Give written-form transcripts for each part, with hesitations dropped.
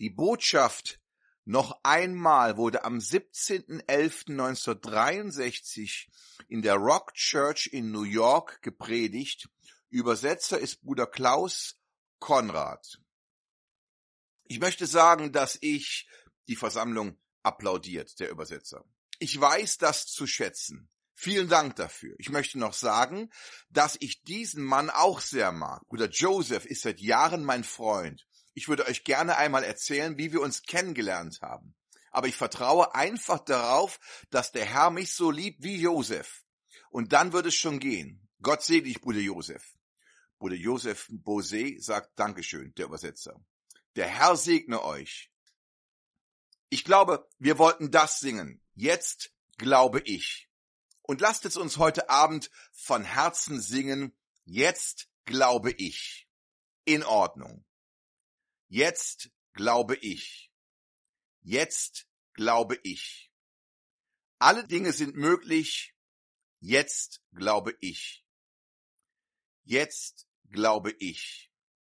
Die Botschaft noch einmal wurde am 17.11.1963 in der Rock Church in New York gepredigt. Übersetzer ist Bruder Klaus Konrad. Ich möchte sagen, dass die Versammlung applaudiert, der Übersetzer. Ich weiß das zu schätzen. Vielen Dank dafür. Ich möchte noch sagen, dass ich diesen Mann auch sehr mag. Bruder Joseph ist seit Jahren mein Freund. Ich würde euch gerne einmal erzählen, wie wir uns kennengelernt haben. Aber ich vertraue einfach darauf, dass der Herr mich so liebt wie Joseph. Und dann wird es schon gehen. Gott segne dich, Bruder Joseph. Bruder Joseph Bose sagt Dankeschön, der Übersetzer. Der Herr segne euch. Ich glaube, wir wollten das singen. Jetzt glaube ich. Und lasst es uns heute Abend von Herzen singen. Jetzt glaube ich. In Ordnung. Jetzt glaube ich. Jetzt glaube ich. Alle Dinge sind möglich. Jetzt glaube ich. Jetzt glaube ich.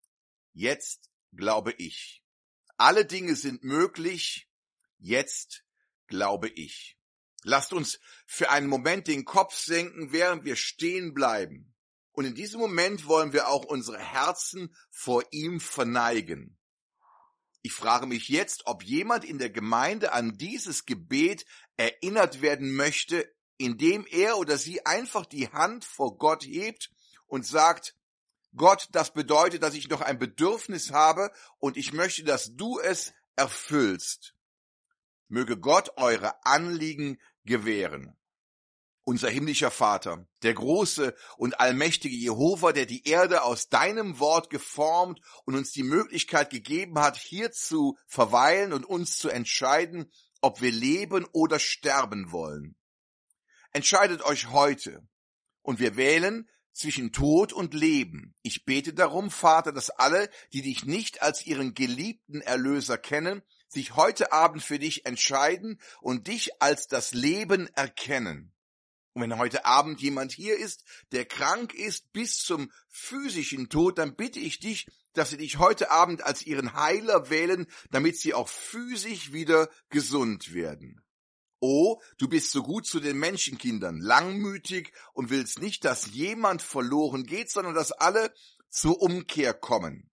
Jetzt glaube ich. Alle Dinge sind möglich. Jetzt glaube ich. Lasst uns für einen Moment den Kopf senken, während wir stehen bleiben. Und in diesem Moment wollen wir auch unsere Herzen vor ihm verneigen. Ich frage mich jetzt, ob jemand in der Gemeinde an dieses Gebet erinnert werden möchte, indem er oder sie einfach die Hand vor Gott hebt und sagt, Gott, das bedeutet, dass ich noch ein Bedürfnis habe und ich möchte, dass du es erfüllst. Möge Gott eure Anliegen gewähren. Unser himmlischer Vater, der große und allmächtige Jehova, der die Erde aus deinem Wort geformt und uns die Möglichkeit gegeben hat, hier zu verweilen und uns zu entscheiden, ob wir leben oder sterben wollen. Entscheidet euch heute und wir wählen zwischen Tod und Leben. Ich bete darum, Vater, dass alle, die dich nicht als ihren geliebten Erlöser kennen, sich heute Abend für dich entscheiden und dich als das Leben erkennen. Und wenn heute Abend jemand hier ist, der krank ist bis zum physischen Tod, dann bitte ich dich, dass sie dich heute Abend als ihren Heiler wählen, damit sie auch physisch wieder gesund werden. Oh, du bist so gut zu den Menschenkindern, langmütig und willst nicht, dass jemand verloren geht, sondern dass alle zur Umkehr kommen.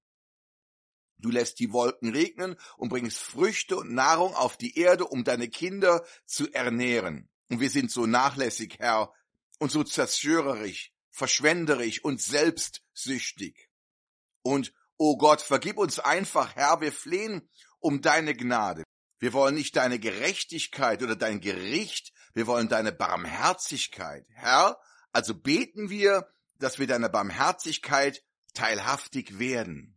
Du lässt die Wolken regnen und bringst Früchte und Nahrung auf die Erde, um deine Kinder zu ernähren. Und wir sind so nachlässig, Herr, und so zerstörerisch, verschwenderisch und selbstsüchtig. Und, oh Gott, vergib uns einfach, Herr, wir flehen um deine Gnade. Wir wollen nicht deine Gerechtigkeit oder dein Gericht, wir wollen deine Barmherzigkeit. Herr, also beten wir, dass wir deiner Barmherzigkeit teilhaftig werden.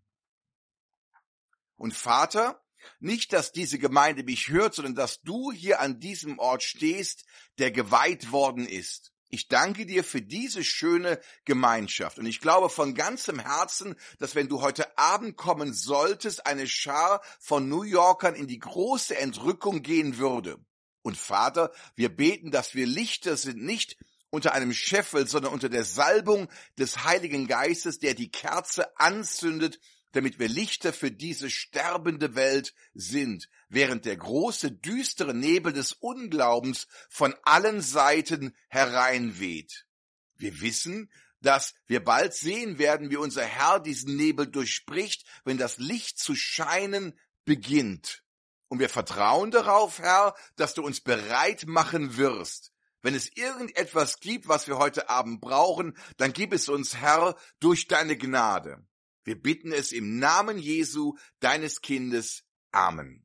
Und Vater, nicht, dass diese Gemeinde mich hört, sondern dass du hier an diesem Ort stehst, der geweiht worden ist. Ich danke dir für diese schöne Gemeinschaft. Und ich glaube von ganzem Herzen, dass wenn du heute Abend kommen solltest, eine Schar von New Yorkern in die große Entrückung gehen würde. Und Vater, wir beten, dass wir Lichter sind, nicht unter einem Scheffel, sondern unter der Salbung des Heiligen Geistes, der die Kerze anzündet, damit wir Lichter für diese sterbende Welt sind, während der große, düstere Nebel des Unglaubens von allen Seiten hereinweht. Wir wissen, dass wir bald sehen werden, wie unser Herr diesen Nebel durchbricht, wenn das Licht zu scheinen beginnt. Und wir vertrauen darauf, Herr, dass du uns bereit machen wirst. Wenn es irgendetwas gibt, was wir heute Abend brauchen, dann gib es uns, Herr, durch deine Gnade. Wir bitten es im Namen Jesu, deines Kindes. Amen.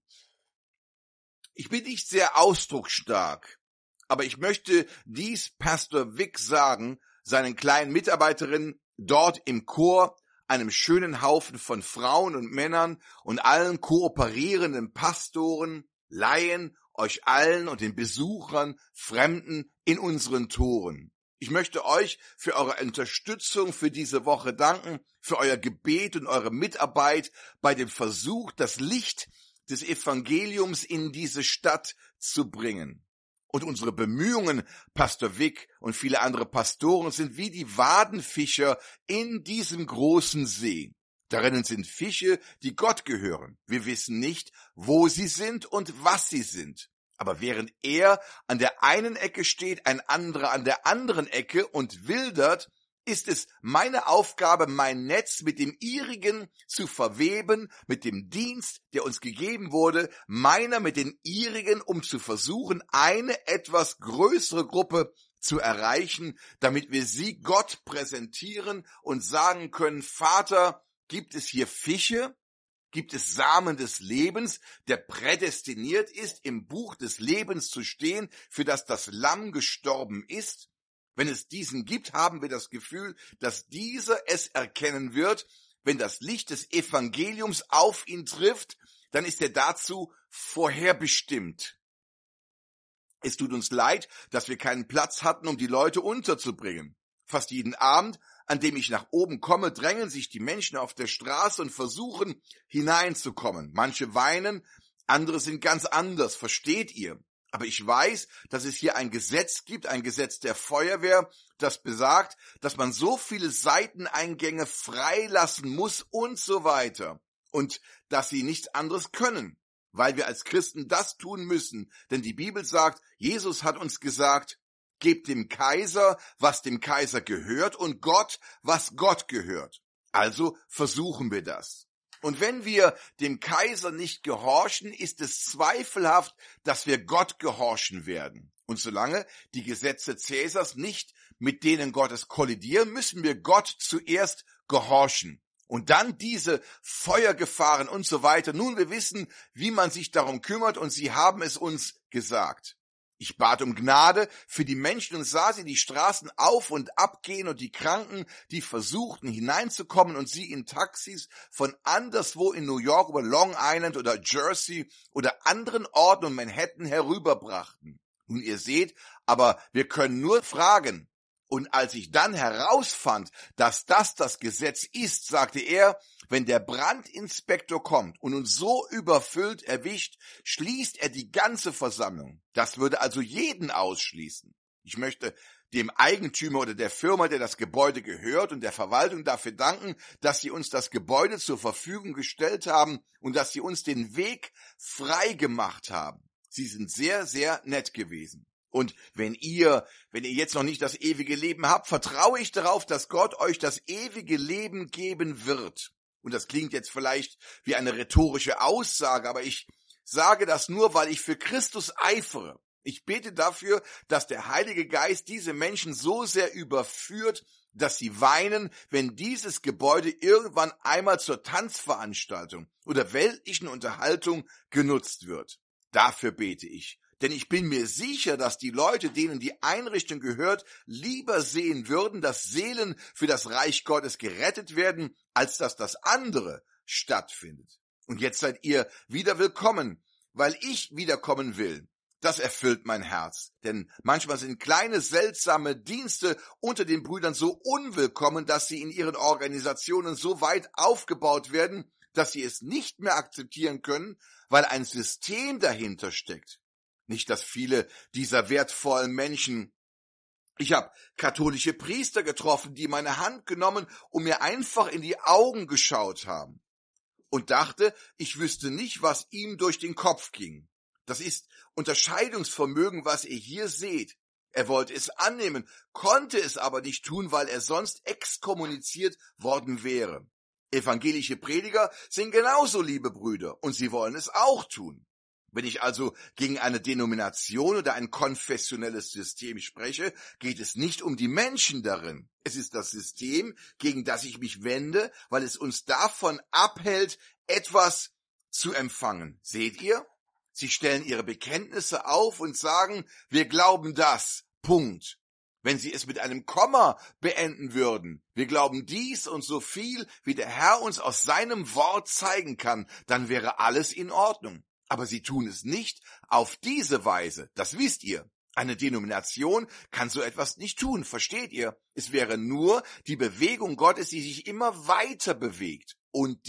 Ich bin nicht sehr ausdrucksstark, aber ich möchte dies Pastor Vic sagen, seinen kleinen Mitarbeiterinnen dort im Chor, einem schönen Haufen von Frauen und Männern und allen kooperierenden Pastoren, Laien, euch allen und den Besuchern, Fremden in unseren Toren. Ich möchte euch für eure Unterstützung für diese Woche danken, für euer Gebet und eure Mitarbeit bei dem Versuch, das Licht des Evangeliums in diese Stadt zu bringen. Und unsere Bemühungen, Pastor Vic und viele andere Pastoren, sind wie die Wadenfischer in diesem großen See. Darin sind Fische, die Gott gehören. Wir wissen nicht, wo sie sind und was sie sind. Aber während er an der einen Ecke steht, ein anderer an der anderen Ecke und wildert, ist es meine Aufgabe, mein Netz mit dem ihrigen zu verweben, mit dem Dienst, der uns gegeben wurde, meiner mit den ihrigen, um zu versuchen, eine etwas größere Gruppe zu erreichen, damit wir sie Gott präsentieren und sagen können, Vater, gibt es hier Fische? Gibt es Samen des Lebens, der prädestiniert ist, im Buch des Lebens zu stehen, für das das Lamm gestorben ist? Wenn es diesen gibt, haben wir das Gefühl, dass dieser es erkennen wird. Wenn das Licht des Evangeliums auf ihn trifft, dann ist er dazu vorherbestimmt. Es tut uns leid, dass wir keinen Platz hatten, um die Leute unterzubringen. Fast jeden Abend, an dem ich nach oben komme, drängen sich die Menschen auf der Straße und versuchen, hineinzukommen. Manche weinen, andere sind ganz anders, versteht ihr? Aber ich weiß, dass es hier ein Gesetz gibt, ein Gesetz der Feuerwehr, das besagt, dass man so viele Seiteneingänge freilassen muss und so weiter. Und dass sie nichts anderes können, weil wir als Christen das tun müssen. Denn die Bibel sagt, Jesus hat uns gesagt, gebt dem Kaiser, was dem Kaiser gehört, und Gott, was Gott gehört. Also versuchen wir das. Und wenn wir dem Kaiser nicht gehorchen, ist es zweifelhaft, dass wir Gott gehorchen werden. Und solange die Gesetze Cäsars nicht mit denen Gottes kollidieren, müssen wir Gott zuerst gehorchen. Und dann diese Feuergefahren und so weiter. Nun, wir wissen, wie man sich darum kümmert, und sie haben es uns gesagt. Ich bat um Gnade für die Menschen und sah sie die Straßen auf und ab gehen und die Kranken, die versuchten hineinzukommen und sie in Taxis von anderswo in New York über Long Island oder Jersey oder anderen Orten und Manhattan herüberbrachten. Nun, ihr seht, aber wir können nur fragen. Und als ich dann herausfand, dass das Gesetz ist, sagte er, wenn der Brandinspektor kommt und uns so überfüllt erwischt, schließt er die ganze Versammlung. Das würde also jeden ausschließen. Ich möchte dem Eigentümer oder der Firma, der das Gebäude gehört, und der Verwaltung dafür danken, dass sie uns das Gebäude zur Verfügung gestellt haben und dass sie uns den Weg frei gemacht haben. Sie sind sehr, sehr nett gewesen. Und wenn ihr jetzt noch nicht das ewige Leben habt, vertraue ich darauf, dass Gott euch das ewige Leben geben wird. Und das klingt jetzt vielleicht wie eine rhetorische Aussage, aber ich sage das nur, weil ich für Christus eifere. Ich bete dafür, dass der Heilige Geist diese Menschen so sehr überführt, dass sie weinen, wenn dieses Gebäude irgendwann einmal zur Tanzveranstaltung oder weltlichen Unterhaltung genutzt wird. Dafür bete ich. Denn ich bin mir sicher, dass die Leute, denen die Einrichtung gehört, lieber sehen würden, dass Seelen für das Reich Gottes gerettet werden, als dass das andere stattfindet. Und jetzt seid ihr wieder willkommen, weil ich wiederkommen will. Das erfüllt mein Herz. Denn manchmal sind kleine, seltsame Dienste unter den Brüdern so unwillkommen, dass sie in ihren Organisationen so weit aufgebaut werden, dass sie es nicht mehr akzeptieren können, weil ein System dahinter steckt. Nicht, dass viele dieser wertvollen Menschen. Ich habe katholische Priester getroffen, die meine Hand genommen und mir einfach in die Augen geschaut haben und dachte, ich wüsste nicht, was ihm durch den Kopf ging. Das ist Unterscheidungsvermögen, was ihr hier seht. Er wollte es annehmen, konnte es aber nicht tun, weil er sonst exkommuniziert worden wäre. Evangelische Prediger sind genauso liebe Brüder und sie wollen es auch tun. Wenn ich also gegen eine Denomination oder ein konfessionelles System spreche, geht es nicht um die Menschen darin. Es ist das System, gegen das ich mich wende, weil es uns davon abhält, etwas zu empfangen. Seht ihr? Sie stellen ihre Bekenntnisse auf und sagen, wir glauben das. Punkt. Wenn sie es mit einem Komma beenden würden, wir glauben dies und so viel, wie der Herr uns aus seinem Wort zeigen kann, dann wäre alles in Ordnung. Aber sie tun es nicht auf diese Weise, das wisst ihr. Eine Denomination kann so etwas nicht tun, versteht ihr? Es wäre nur die Bewegung Gottes, die sich immer weiter bewegt. Und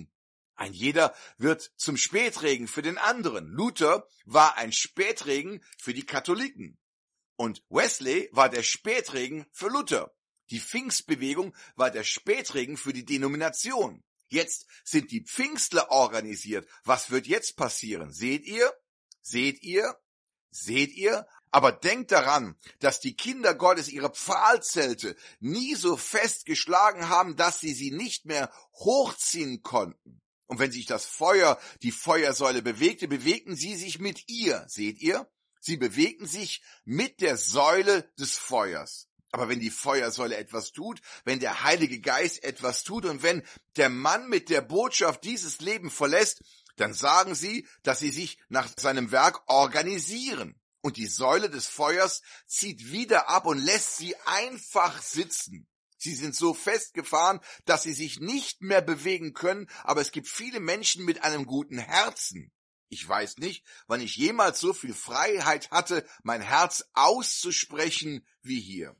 ein jeder wird zum Spätregen für den anderen. Luther war ein Spätregen für die Katholiken. Und Wesley war der Spätregen für Luther. Die Pfingstbewegung war der Spätregen für die Denomination. Jetzt sind die Pfingstler organisiert. Was wird jetzt passieren? Seht ihr? Seht ihr? Seht ihr? Aber denkt daran, dass die Kinder Gottes ihre Pfahlzelte nie so fest geschlagen haben, dass sie nicht mehr hochziehen konnten. Und wenn sich das Feuer, die Feuersäule bewegte, bewegten sie sich mit ihr. Seht ihr? Sie bewegten sich mit der Säule des Feuers. Aber wenn die Feuersäule etwas tut, wenn der Heilige Geist etwas tut und wenn der Mann mit der Botschaft dieses Leben verlässt, dann sagen sie, dass sie sich nach seinem Werk organisieren. Und die Säule des Feuers zieht wieder ab und lässt sie einfach sitzen. Sie sind so festgefahren, dass sie sich nicht mehr bewegen können, aber es gibt viele Menschen mit einem guten Herzen. Ich weiß nicht, wann ich jemals so viel Freiheit hatte, mein Herz auszusprechen wie hier.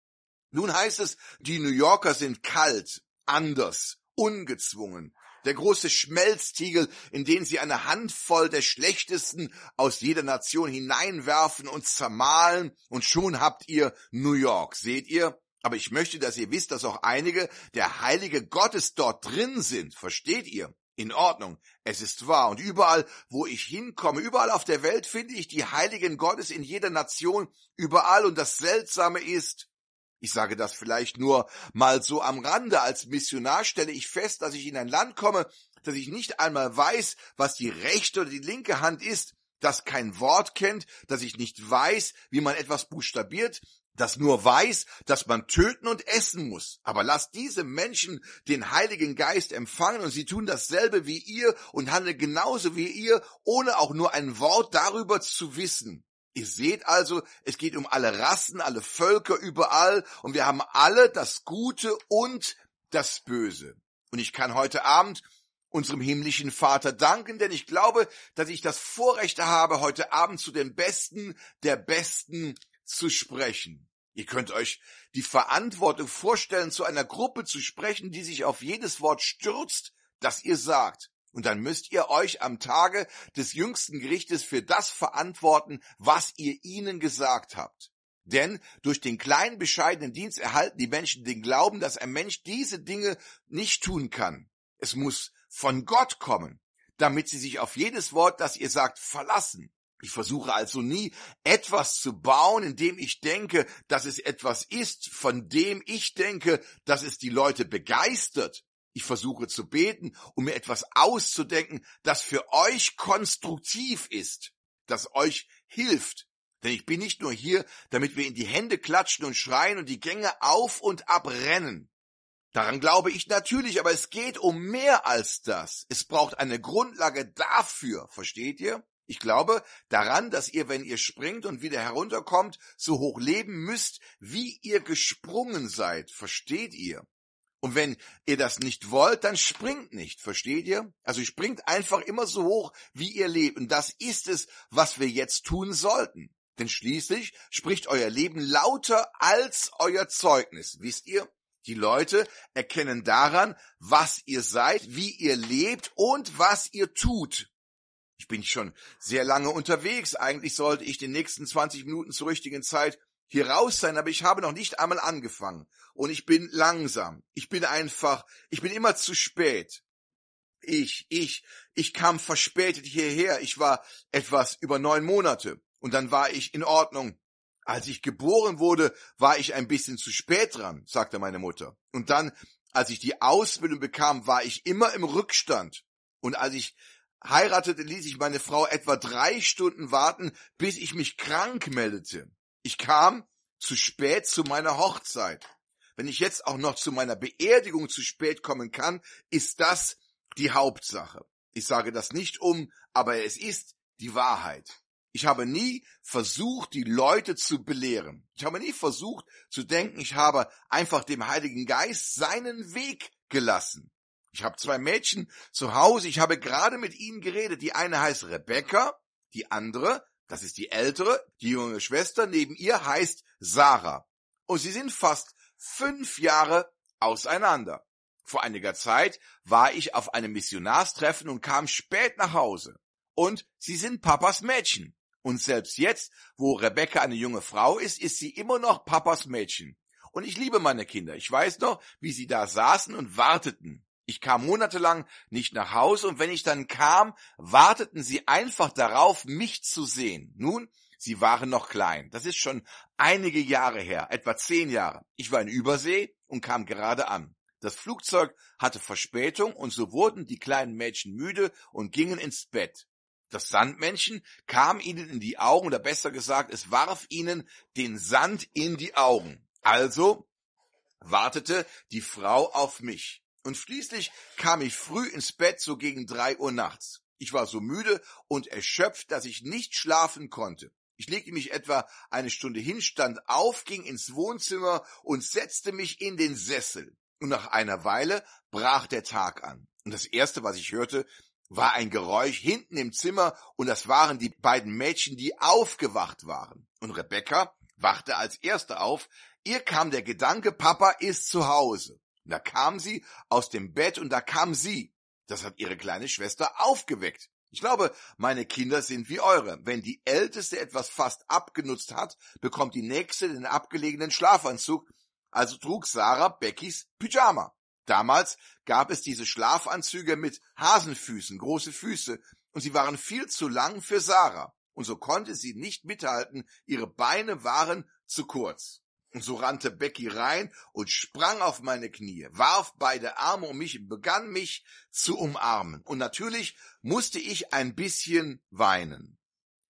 Nun heißt es, die New Yorker sind kalt, anders, ungezwungen. Der große Schmelztiegel, in den sie eine Handvoll der Schlechtesten aus jeder Nation hineinwerfen und zermahlen, und schon habt ihr New York, seht ihr? Aber ich möchte, dass ihr wisst, dass auch einige der Heilige Gottes dort drin sind, versteht ihr? In Ordnung, es ist wahr, und überall, wo ich hinkomme, überall auf der Welt finde ich die Heiligen Gottes in jeder Nation, überall, und das Seltsame ist, ich sage das vielleicht nur mal so am Rande, als Missionar stelle ich fest, dass ich in ein Land komme, dass ich nicht einmal weiß, was die rechte oder die linke Hand ist, das kein Wort kennt, dass ich nicht weiß, wie man etwas buchstabiert, das nur weiß, dass man töten und essen muss. Aber lasst diese Menschen den Heiligen Geist empfangen und sie tun dasselbe wie ihr und handeln genauso wie ihr, ohne auch nur ein Wort darüber zu wissen. Ihr seht also, es geht um alle Rassen, alle Völker überall und wir haben alle das Gute und das Böse. Und ich kann heute Abend unserem himmlischen Vater danken, denn ich glaube, dass ich das Vorrecht habe, heute Abend zu den Besten der Besten zu sprechen. Ihr könnt euch die Verantwortung vorstellen, zu einer Gruppe zu sprechen, die sich auf jedes Wort stürzt, das ihr sagt. Und dann müsst ihr euch am Tage des jüngsten Gerichtes für das verantworten, was ihr ihnen gesagt habt. Denn durch den kleinen, bescheidenen Dienst erhalten die Menschen den Glauben, dass ein Mensch diese Dinge nicht tun kann. Es muss von Gott kommen, damit sie sich auf jedes Wort, das ihr sagt, verlassen. Ich versuche also nie, etwas zu bauen, indem ich denke, dass es etwas ist, von dem ich denke, dass es die Leute begeistert. Ich versuche zu beten, um mir etwas auszudenken, das für euch konstruktiv ist, das euch hilft. Denn ich bin nicht nur hier, damit wir in die Hände klatschen und schreien und die Gänge auf und ab rennen. Daran glaube ich natürlich, aber es geht um mehr als das. Es braucht eine Grundlage dafür, versteht ihr? Ich glaube daran, dass ihr, wenn ihr springt und wieder herunterkommt, so hoch leben müsst, wie ihr gesprungen seid, versteht ihr? Und wenn ihr das nicht wollt, dann springt nicht, versteht ihr? Also springt einfach immer so hoch, wie ihr lebt. Und das ist es, was wir jetzt tun sollten. Denn schließlich spricht euer Leben lauter als euer Zeugnis. Wisst ihr? Die Leute erkennen daran, was ihr seid, wie ihr lebt und was ihr tut. Ich bin schon sehr lange unterwegs. Eigentlich sollte ich die nächsten 20 Minuten zur richtigen Zeit hier raus sein, aber ich habe noch nicht einmal angefangen. Und ich bin langsam. Ich bin immer zu spät. Ich kam verspätet hierher. Ich war etwas über 9 Monate. Und dann war ich in Ordnung. Als ich geboren wurde, war ich ein bisschen zu spät dran, sagte meine Mutter. Und dann, als ich die Ausbildung bekam, war ich immer im Rückstand. Und als ich heiratete, ließ ich meine Frau etwa 3 Stunden warten, bis ich mich krank meldete. Ich kam zu spät zu meiner Hochzeit. Wenn ich jetzt auch noch zu meiner Beerdigung zu spät kommen kann, ist das die Hauptsache. Ich sage das nicht aber es ist die Wahrheit. Ich habe nie versucht, die Leute zu belehren. Ich habe nie versucht zu denken, ich habe einfach dem Heiligen Geist seinen Weg gelassen. Ich habe 2 Mädchen zu Hause, ich habe gerade mit ihnen geredet. Die eine heißt Rebecca, die andere, das ist die ältere, die junge Schwester, neben ihr heißt Sarah. Und sie sind fast 5 Jahre auseinander. Vor einiger Zeit war ich auf einem Missionarstreffen und kam spät nach Hause. Und sie sind Papas Mädchen. Und selbst jetzt, wo Rebecca eine junge Frau ist, ist sie immer noch Papas Mädchen. Und ich liebe meine Kinder. Ich weiß noch, wie sie da saßen und warteten. Ich kam monatelang nicht nach Hause und wenn ich dann kam, warteten sie einfach darauf, mich zu sehen. Nun, sie waren noch klein. Das ist schon einige Jahre her, etwa 10 Jahre. Ich war in Übersee und kam gerade an. Das Flugzeug hatte Verspätung und so wurden die kleinen Mädchen müde und gingen ins Bett. Das Sandmännchen kam ihnen in die Augen, oder besser gesagt, es warf ihnen den Sand in die Augen. Also wartete die Frau auf mich. Und schließlich kam ich früh ins Bett, so gegen 3 Uhr nachts. Ich war so müde und erschöpft, dass ich nicht schlafen konnte. Ich legte mich etwa eine Stunde hin, stand auf, ging ins Wohnzimmer und setzte mich in den Sessel. Und nach einer Weile brach der Tag an. Und das Erste, was ich hörte, war ein Geräusch hinten im Zimmer, und das waren die beiden Mädchen, die aufgewacht waren. Und Rebecca wachte als Erste auf. Ihr kam der Gedanke, Papa ist zu Hause. Und da kam sie aus dem Bett und da kam sie. Das hat ihre kleine Schwester aufgeweckt. Ich glaube, meine Kinder sind wie eure. Wenn die Älteste etwas fast abgenutzt hat, bekommt die Nächste den abgelegenen Schlafanzug. Also trug Sarah Beckys Pyjama. Damals gab es diese Schlafanzüge mit Hasenfüßen, große Füße, und sie waren viel zu lang für Sarah. Und so konnte sie nicht mithalten, ihre Beine waren zu kurz. Und so rannte Becky rein und sprang auf meine Knie, warf beide Arme um mich und begann mich zu umarmen. Und natürlich musste ich ein bisschen weinen.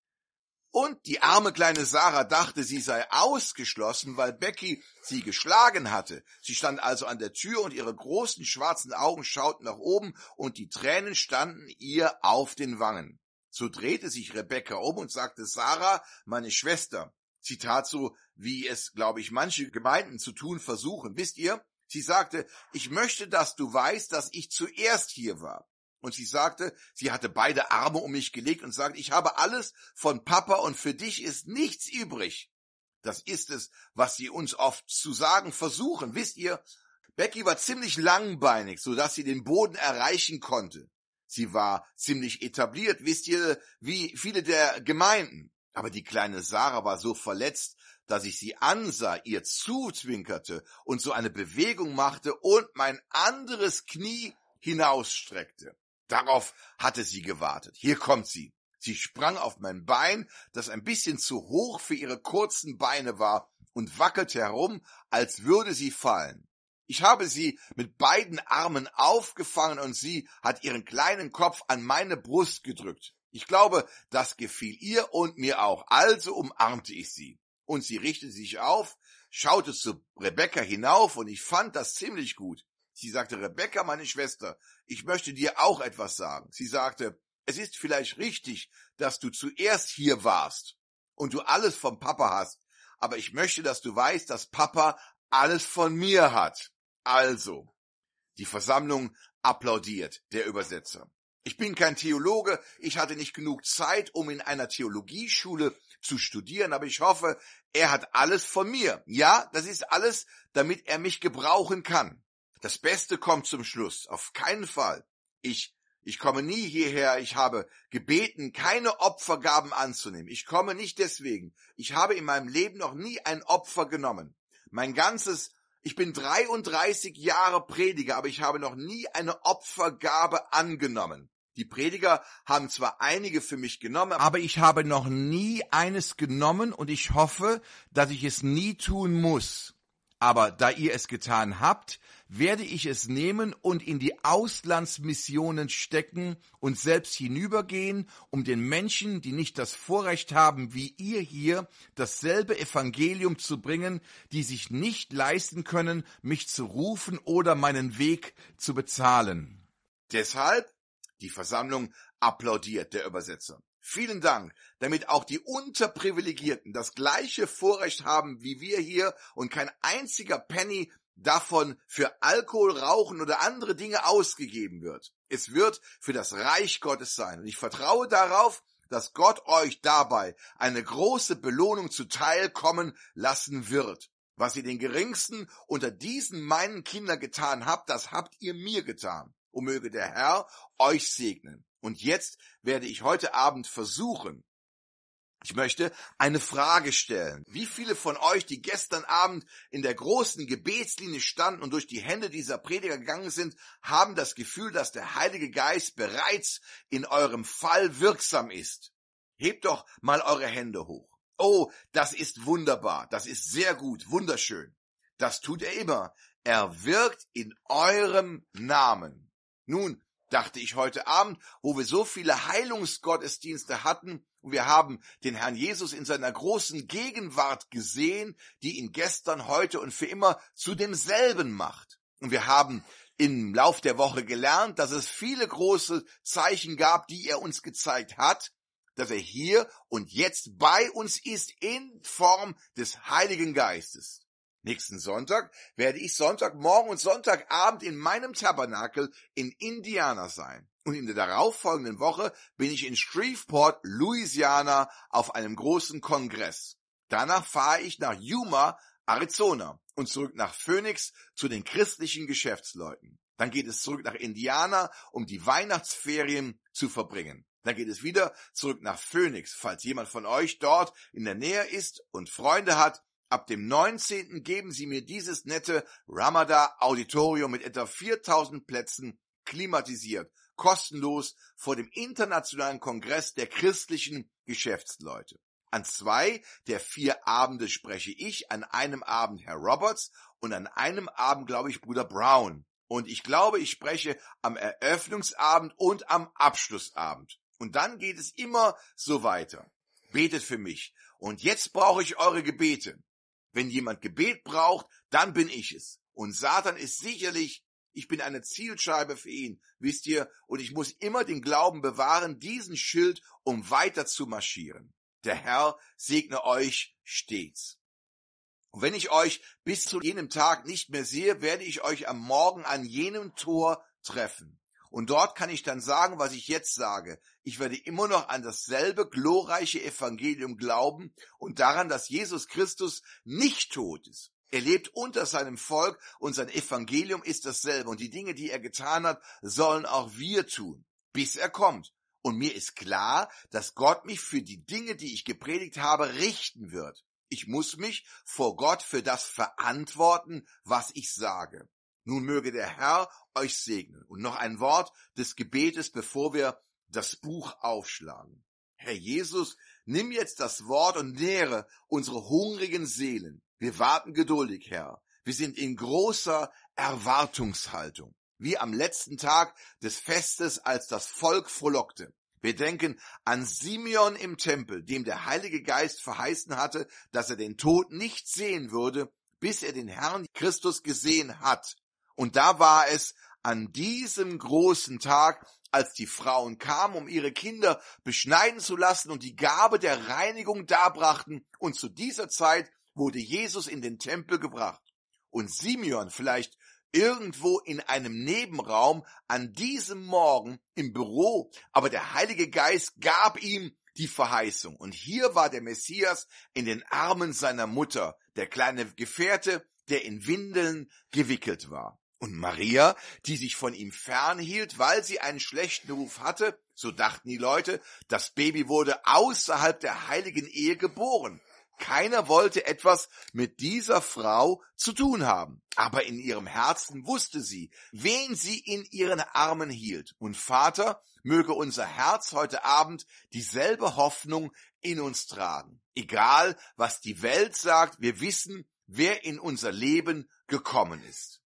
Und die arme kleine Sarah dachte, sie sei ausgeschlossen, weil Becky sie geschlagen hatte. Sie stand also an der Tür und ihre großen schwarzen Augen schauten nach oben und die Tränen standen ihr auf den Wangen. So drehte sich Rebecca um und sagte, Sarah, meine Schwester. Sie tat so, wie es, glaube ich, manche Gemeinden zu tun versuchen. Wisst ihr? Sie sagte, ich möchte, dass du weißt, dass ich zuerst hier war. Und sie sagte, sie hatte beide Arme um mich gelegt und sagte, ich habe alles von Papa und für dich ist nichts übrig. Das ist es, was sie uns oft zu sagen versuchen. Wisst ihr? Becky war ziemlich langbeinig, sodass sie den Boden erreichen konnte. Sie war ziemlich etabliert, wisst ihr, wie viele der Gemeinden. Aber die kleine Sarah war so verletzt, dass ich sie ansah, ihr zuzwinkerte und so eine Bewegung machte und mein anderes Knie hinausstreckte. Darauf hatte sie gewartet. Hier kommt sie. Sie sprang auf mein Bein, das ein bisschen zu hoch für ihre kurzen Beine war, und wackelte herum, als würde sie fallen. Ich habe sie mit beiden Armen aufgefangen und sie hat ihren kleinen Kopf an meine Brust gedrückt. Ich glaube, das gefiel ihr und mir auch. Also umarmte ich sie. Und sie richtete sich auf, schaute zu Rebecca hinauf und ich fand das ziemlich gut. Sie sagte, Rebecca, meine Schwester, ich möchte dir auch etwas sagen. Sie sagte, es ist vielleicht richtig, dass du zuerst hier warst und du alles vom Papa hast, aber ich möchte, dass du weißt, dass Papa alles von mir hat. Also, die Versammlung applaudiert, der Übersetzer. Ich bin kein Theologe, ich hatte nicht genug Zeit, um in einer Theologieschule zu studieren, aber ich hoffe, er hat alles von mir. Ja, das ist alles, damit er mich gebrauchen kann. Das Beste kommt zum Schluss, auf keinen Fall. Ich komme nie hierher, ich habe gebeten, keine Opfergaben anzunehmen. Ich komme nicht deswegen. Ich habe in meinem Leben noch nie ein Opfer genommen. Ich bin 33 Jahre Prediger, aber ich habe noch nie eine Opfergabe angenommen. Die Prediger haben zwar einige für mich genommen, aber ich habe noch nie eines genommen und ich hoffe, dass ich es nie tun muss. Aber da ihr es getan habt, werde ich es nehmen und in die Auslandsmissionen stecken und selbst hinübergehen, um den Menschen, die nicht das Vorrecht haben, wie ihr hier, dasselbe Evangelium zu bringen, die sich nicht leisten können, mich zu rufen oder meinen Weg zu bezahlen. Deshalb, die Versammlung applaudiert, der Übersetzer. Vielen Dank, damit auch die Unterprivilegierten das gleiche Vorrecht haben wie wir hier und kein einziger Penny davon für Alkohol, Rauchen oder andere Dinge ausgegeben wird. Es wird für das Reich Gottes sein. Und ich vertraue darauf, dass Gott euch dabei eine große Belohnung zuteil kommen lassen wird. Was ihr den Geringsten unter diesen meinen Kindern getan habt, das habt ihr mir getan. Und möge der Herr euch segnen. Und jetzt werde ich heute Abend versuchen, Ich möchte eine Frage stellen. Wie viele von euch, die gestern Abend in der großen Gebetslinie standen und durch die Hände dieser Prediger gegangen sind, haben das Gefühl, dass der Heilige Geist bereits in eurem Fall wirksam ist? Hebt doch mal eure Hände hoch. Oh, das ist wunderbar, das ist sehr gut, wunderschön. Das tut er immer. Er wirkt in eurem Namen. Nun, dachte ich heute Abend, wo wir so viele Heilungsgottesdienste hatten, und wir haben den Herrn Jesus in seiner großen Gegenwart gesehen, die ihn gestern, heute und für immer zu demselben macht. Und wir haben im Lauf der Woche gelernt, dass es viele große Zeichen gab, die er uns gezeigt hat, dass er hier und jetzt bei uns ist in Form des Heiligen Geistes. Nächsten Sonntag werde ich Sonntagmorgen und Sonntagabend in meinem Tabernakel in Indiana sein. Und in der darauffolgenden Woche bin ich in Shreveport, Louisiana, auf einem großen Kongress. Danach fahre ich nach Yuma, Arizona und zurück nach Phoenix zu den christlichen Geschäftsleuten. Dann geht es zurück nach Indiana, um die Weihnachtsferien zu verbringen. Dann geht es wieder zurück nach Phoenix, falls jemand von euch dort in der Nähe ist und Freunde hat. Ab dem 19. geben Sie mir dieses nette Ramada Auditorium mit etwa 4000 Plätzen klimatisiert, kostenlos vor dem Internationalen Kongress der christlichen Geschäftsleute. An 2 der 4 Abende spreche ich, an einem Abend Herr Roberts und an einem Abend, glaube ich, Bruder Brown. Und ich glaube, ich spreche am Eröffnungsabend und am Abschlussabend. Und dann geht es immer so weiter. Betet für mich. Und jetzt brauche ich eure Gebete. Wenn jemand Gebet braucht, dann bin ich es. Und Satan ist sicherlich, ich bin eine Zielscheibe für ihn, wisst ihr, und ich muss immer den Glauben bewahren, diesen Schild, um weiter zu marschieren. Der Herr segne euch stets. Und wenn ich euch bis zu jenem Tag nicht mehr sehe, werde ich euch am Morgen an jenem Tor treffen. Und dort kann ich dann sagen, was ich jetzt sage. Ich werde immer noch an dasselbe glorreiche Evangelium glauben und daran, dass Jesus Christus nicht tot ist. Er lebt unter seinem Volk und sein Evangelium ist dasselbe. Und die Dinge, die er getan hat, sollen auch wir tun, bis er kommt. Und mir ist klar, dass Gott mich für die Dinge, die ich gepredigt habe, richten wird. Ich muss mich vor Gott für das verantworten, was ich sage. Nun möge der Herr euch segnen. Und noch ein Wort des Gebetes, bevor wir das Buch aufschlagen. Herr Jesus, nimm jetzt das Wort und nähre unsere hungrigen Seelen. Wir warten geduldig, Herr. Wir sind in großer Erwartungshaltung. Wie am letzten Tag des Festes, als das Volk frohlockte. Wir denken an Simeon im Tempel, dem der Heilige Geist verheißen hatte, dass er den Tod nicht sehen würde, bis er den Herrn Christus gesehen hat. Und da war es an diesem großen Tag, als die Frauen kamen, um ihre Kinder beschneiden zu lassen und die Gabe der Reinigung darbrachten. Und zu dieser Zeit wurde Jesus in den Tempel gebracht. Und Simeon vielleicht irgendwo in einem Nebenraum an diesem Morgen im Büro, aber der Heilige Geist gab ihm die Verheißung. Und hier war der Messias in den Armen seiner Mutter, der kleine Gefährte, der in Windeln gewickelt war. Und Maria, die sich von ihm fernhielt, weil sie einen schlechten Ruf hatte, so dachten die Leute, das Baby wurde außerhalb der heiligen Ehe geboren. Keiner wollte etwas mit dieser Frau zu tun haben. Aber in ihrem Herzen wusste sie, wen sie in ihren Armen hielt. Und Vater, möge unser Herz heute Abend dieselbe Hoffnung in uns tragen. Egal, was die Welt sagt, wir wissen, wer in unser Leben gekommen ist.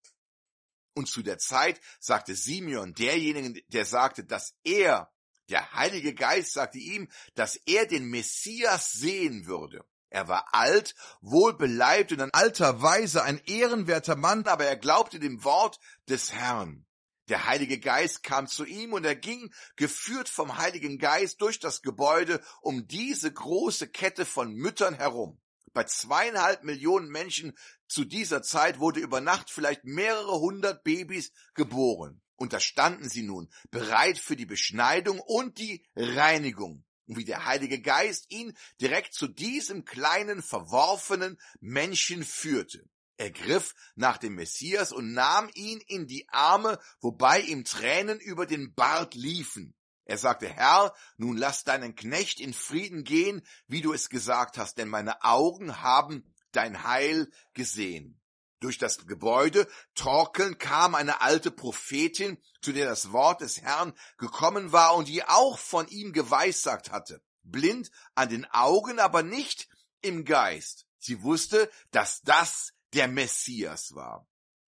Und zu der Zeit sagte Simeon derjenigen, der sagte, dass der Heilige Geist sagte ihm, dass er den Messias sehen würde. Er war alt, wohlbeleibt und an alter Weise ein ehrenwerter Mann, aber er glaubte dem Wort des Herrn. Der Heilige Geist kam zu ihm und er ging, geführt vom Heiligen Geist, durch das Gebäude um diese große Kette von Müttern herum. Bei 2,5 Millionen Menschen zu dieser Zeit wurde über Nacht vielleicht mehrere 100 Babys geboren. Und da standen sie nun, bereit für die Beschneidung und die Reinigung. Und wie der Heilige Geist ihn direkt zu diesem kleinen, verworfenen Männchen führte. Er griff nach dem Messias und nahm ihn in die Arme, wobei ihm Tränen über den Bart liefen. Er sagte, Herr, nun lass deinen Knecht in Frieden gehen, wie du es gesagt hast, denn meine Augen haben dein Heil gesehen. Durch das Gebäude torkelnd kam eine alte Prophetin, zu der das Wort des Herrn gekommen war und die auch von ihm geweissagt hatte. Blind an den Augen, aber nicht im Geist. Sie wusste, dass das der Messias war.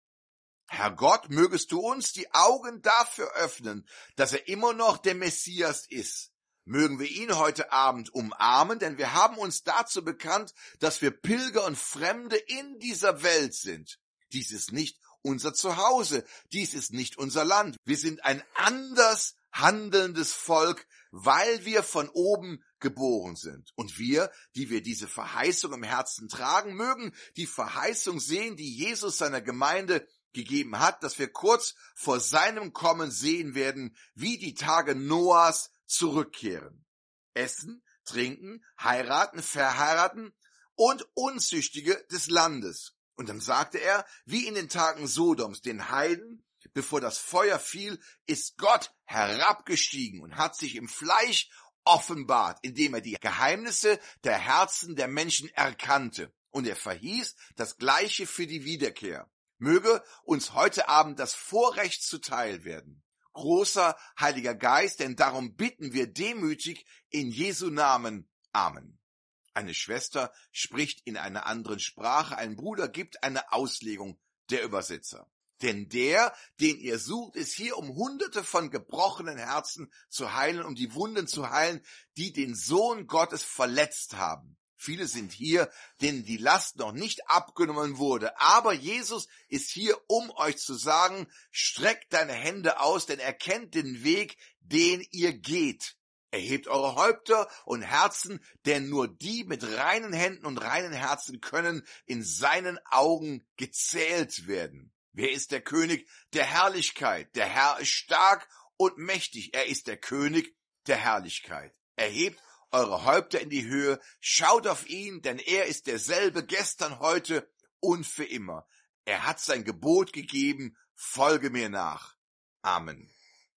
Herr Gott, mögest du uns die Augen dafür öffnen, dass er immer noch der Messias ist. Mögen wir ihn heute Abend umarmen, denn wir haben uns dazu bekannt, dass wir Pilger und Fremde in dieser Welt sind. Dies ist nicht unser Zuhause, dies ist nicht unser Land. Wir sind ein anders handelndes Volk, weil wir von oben geboren sind. Und wir, die wir diese Verheißung im Herzen tragen, mögen die Verheißung sehen, die Jesus seiner Gemeinde gegeben hat, dass wir kurz vor seinem Kommen sehen werden, wie die Tage Noahs zurückkehren. Essen, trinken, heiraten, verheiraten und Unzüchtige des Landes. Und dann sagte er, wie in den Tagen Sodoms, den Heiden, bevor das Feuer fiel, ist Gott herabgestiegen und hat sich im Fleisch offenbart, indem er die Geheimnisse der Herzen der Menschen erkannte. Und er verhieß das Gleiche für die Wiederkehr. Möge uns heute Abend das Vorrecht zuteil werden. Großer Heiliger Geist, denn darum bitten wir demütig in Jesu Namen. Amen. Eine Schwester spricht in einer anderen Sprache, ein Bruder gibt eine Auslegung, der Übersetzer. Denn der, den ihr sucht, ist hier, um Hunderte von gebrochenen Herzen zu heilen, um die Wunden zu heilen, die den Sohn Gottes verletzt haben. Viele sind hier, denen die Last noch nicht abgenommen wurde. Aber Jesus ist hier, um euch zu sagen, streckt deine Hände aus, denn er kennt den Weg, den ihr geht. Erhebt eure Häupter und Herzen, denn nur die mit reinen Händen und reinen Herzen können in seinen Augen gezählt werden. Wer ist der König der Herrlichkeit? Der Herr ist stark und mächtig. Er ist der König der Herrlichkeit. Erhebt eure Häupter in die Höhe, schaut auf ihn, denn er ist derselbe gestern, heute und für immer. Er hat sein Gebot gegeben, folge mir nach. Amen.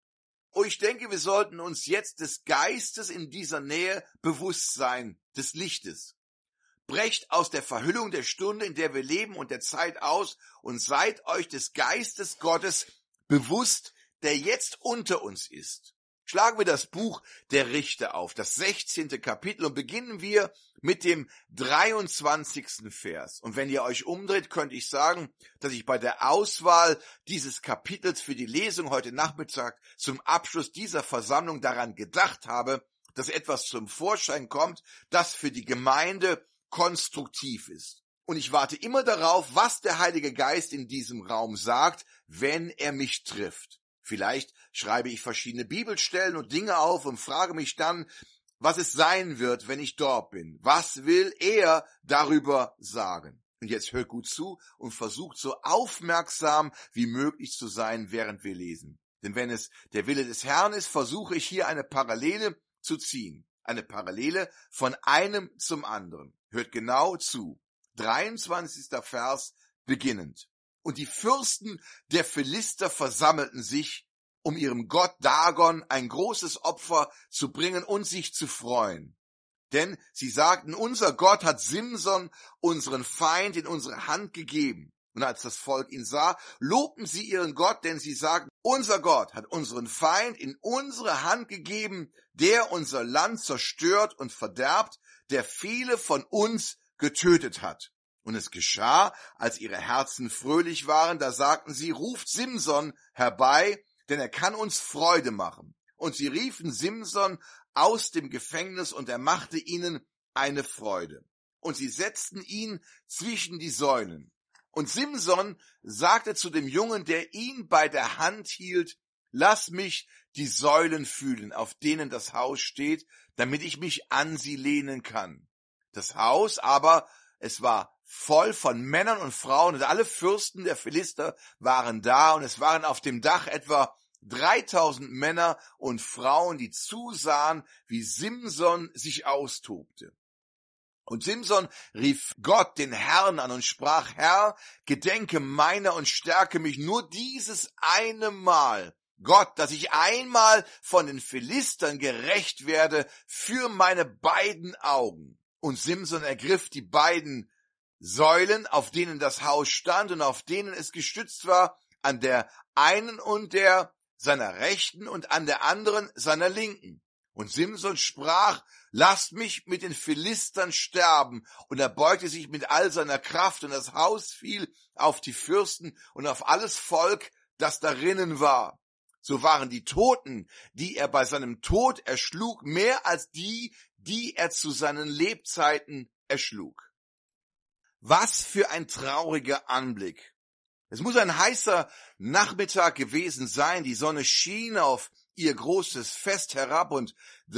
Oh, ich denke, wir sollten uns jetzt des Geistes in dieser Nähe bewusst sein, des Lichtes. Brecht aus der Verhüllung der Stunde, in der wir leben und der Zeit aus und seid euch des Geistes Gottes bewusst, der jetzt unter uns ist. Schlagen wir das Buch der Richter auf, das 16. Kapitel und beginnen wir mit dem 23. Vers. Und wenn ihr euch umdreht, könnte ich sagen, dass ich bei der Auswahl dieses Kapitels für die Lesung heute Nachmittag zum Abschluss dieser Versammlung daran gedacht habe, dass etwas zum Vorschein kommt, das für die Gemeinde konstruktiv ist. Und ich warte immer darauf, was der Heilige Geist in diesem Raum sagt, wenn er mich trifft. Vielleicht schreibe ich verschiedene Bibelstellen und Dinge auf und frage mich dann, was es sein wird, wenn ich dort bin. Was will er darüber sagen? Und jetzt hört gut zu und versucht so aufmerksam wie möglich zu sein, während wir lesen. Denn wenn es der Wille des Herrn ist, versuche ich hier eine Parallele zu ziehen. Eine Parallele von einem zum anderen. Hört genau zu. 23. Vers beginnend. Und die Fürsten der Philister versammelten sich, um ihrem Gott Dagon ein großes Opfer zu bringen und sich zu freuen. Denn sie sagten, unser Gott hat Simson, unseren Feind, in unsere Hand gegeben. Und als das Volk ihn sah, lobten sie ihren Gott, denn sie sagten, unser Gott hat unseren Feind in unsere Hand gegeben, der unser Land zerstört und verderbt, der viele von uns getötet hat. Und es geschah, als ihre Herzen fröhlich waren, da sagten sie, ruft Simson herbei, denn er kann uns Freude machen. Und sie riefen Simson aus dem Gefängnis, und er machte ihnen eine Freude. Und sie setzten ihn zwischen die Säulen. Und Simson sagte zu dem Jungen, der ihn bei der Hand hielt, lass mich die Säulen fühlen, auf denen das Haus steht, damit ich mich an sie lehnen kann. Das Haus aber, es war voll von Männern und Frauen, und alle Fürsten der Philister waren da, und es waren auf dem Dach etwa 3000 Männer und Frauen, die zusahen, wie Simson sich austobte. Und Simson rief Gott, den Herrn, an und sprach, Herr, gedenke meiner und stärke mich nur dieses eine Mal, Gott, dass ich einmal von den Philistern gerächt werde für meine beiden Augen. Und Simson ergriff die beiden Säulen, auf denen das Haus stand und auf denen es gestützt war, an der einen und der seiner Rechten und an der anderen seiner Linken. Und Simson sprach, lasst mich mit den Philistern sterben. Und er beugte sich mit all seiner Kraft, und das Haus fiel auf die Fürsten und auf alles Volk, das darinnen war. So waren die Toten, die er bei seinem Tod erschlug, mehr als die, die er zu seinen Lebzeiten erschlug. Was für ein trauriger Anblick. Es muss ein heißer Nachmittag gewesen sein, die Sonne schien auf ihr großes Fest herab und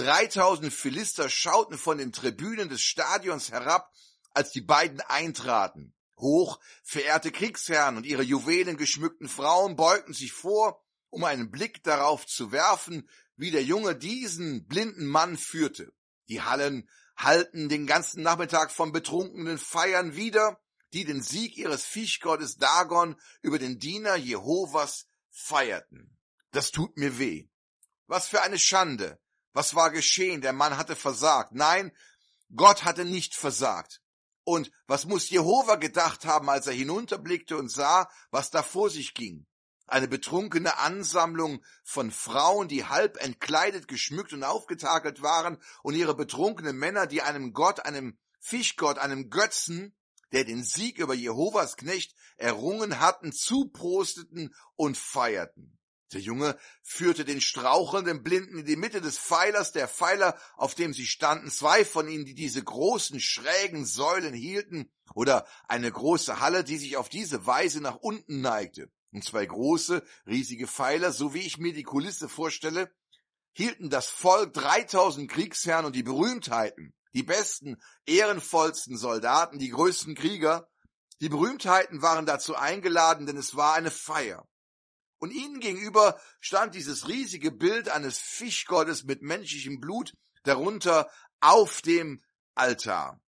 3000 Philister schauten von den Tribünen des Stadions herab, als die beiden eintraten. Hoch verehrte Kriegsherren und ihre juwelengeschmückten Frauen beugten sich vor, um einen Blick darauf zu werfen, wie der Junge diesen blinden Mann führte. Die Hallen hallten den ganzen Nachmittag von betrunkenen Feiern wider, die den Sieg ihres Fischgottes Dagon über den Diener Jehovas feierten. Das tut mir weh. Was für eine Schande. Was war geschehen? Der Mann hatte versagt. Nein, Gott hatte nicht versagt. Und was muss Jehova gedacht haben, als er hinunterblickte und sah, was da vor sich ging? Eine betrunkene Ansammlung von Frauen, die halb entkleidet, geschmückt und aufgetakelt waren, und ihre betrunkenen Männer, die einem Gott, einem Fischgott, einem Götzen, der den Sieg über Jehovas Knecht errungen hatten, zuprosteten und feierten. Der Junge führte den strauchelnden Blinden in die Mitte des Pfeilers, der Pfeiler, auf dem sie standen, 2 von ihnen, die diese großen, schrägen Säulen hielten, oder eine große Halle, die sich auf diese Weise nach unten neigte. Und 2 große, riesige Pfeiler, so wie ich mir die Kulisse vorstelle, hielten das Volk, 3000 Kriegsherren und die Berühmtheiten, die besten, ehrenvollsten Soldaten, die größten Krieger. Die Berühmtheiten waren dazu eingeladen, denn es war eine Feier. Und ihnen gegenüber stand dieses riesige Bild eines Fischgottes mit menschlichem Blut, darunter auf dem Altar,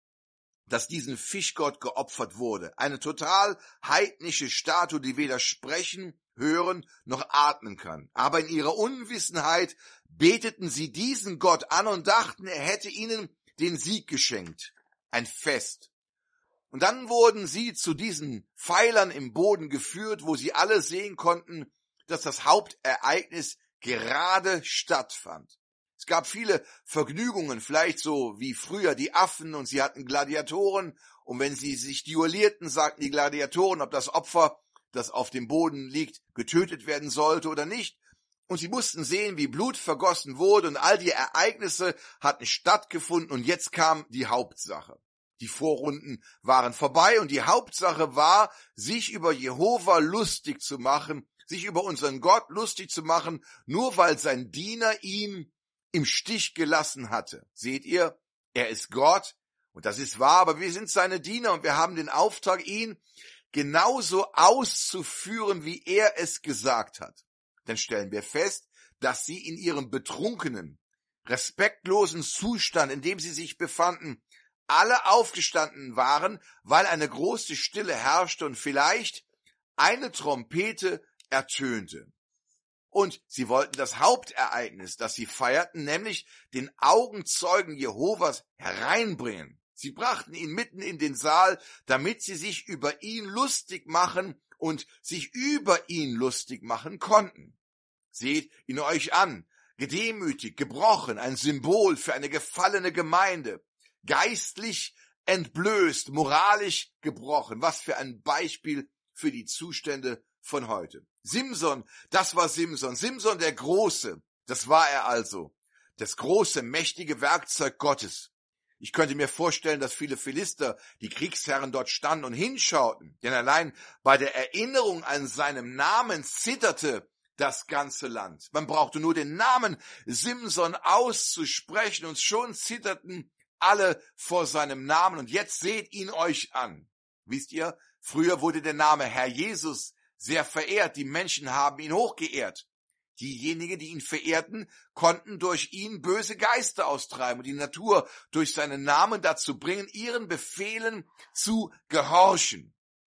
dass diesen Fischgott geopfert wurde. Eine total heidnische Statue, die weder sprechen, hören noch atmen kann. Aber in ihrer Unwissenheit beteten sie diesen Gott an und dachten, er hätte ihnen den Sieg geschenkt. Ein Fest. Und dann wurden sie zu diesen Pfeilern im Boden geführt, wo sie alle sehen konnten, dass das Hauptereignis gerade stattfand. Es gab viele Vergnügungen, vielleicht so wie früher die Affen, und sie hatten Gladiatoren, und wenn sie sich duellierten, sagten die Gladiatoren, ob das Opfer, das auf dem Boden liegt, getötet werden sollte oder nicht. Und sie mussten sehen, wie Blut vergossen wurde, und all die Ereignisse hatten stattgefunden, und jetzt kam die Hauptsache. Die Vorrunden waren vorbei, und die Hauptsache war, sich über Jehova lustig zu machen, sich über unseren Gott lustig zu machen, nur weil sein Diener ihn im Stich gelassen hatte. Seht ihr, er ist Gott, und das ist wahr, aber wir sind seine Diener, und wir haben den Auftrag, ihn genauso auszuführen, wie er es gesagt hat. Dann stellen wir fest, dass sie in ihrem betrunkenen, respektlosen Zustand, in dem sie sich befanden, alle aufgestanden waren, weil eine große Stille herrschte und vielleicht eine Trompete ertönte. Und sie wollten das Hauptereignis, das sie feierten, nämlich den Augenzeugen Jehovas, hereinbringen. Sie brachten ihn mitten in den Saal, damit sie sich über ihn lustig machen und sich über ihn lustig machen konnten. Seht ihn euch an, gedemütigt, gebrochen, ein Symbol für eine gefallene Gemeinde, geistlich entblößt, moralisch gebrochen. Was für ein Beispiel für die Zustände von heute. Simson, das war Simson. Simson der Große, das war er also. Das große, mächtige Werkzeug Gottes. Ich könnte mir vorstellen, dass viele Philister, die Kriegsherren, dort standen und hinschauten. Denn allein bei der Erinnerung an seinen Namen zitterte das ganze Land. Man brauchte nur den Namen Simson auszusprechen, und schon zitterten alle vor seinem Namen. Und jetzt seht ihn euch an. Wisst ihr, früher wurde der Name Herr Jesus sehr verehrt. Die Menschen haben ihn hochgeehrt. Diejenigen, die ihn verehrten, konnten durch ihn böse Geister austreiben und die Natur durch seinen Namen dazu bringen, ihren Befehlen zu gehorchen.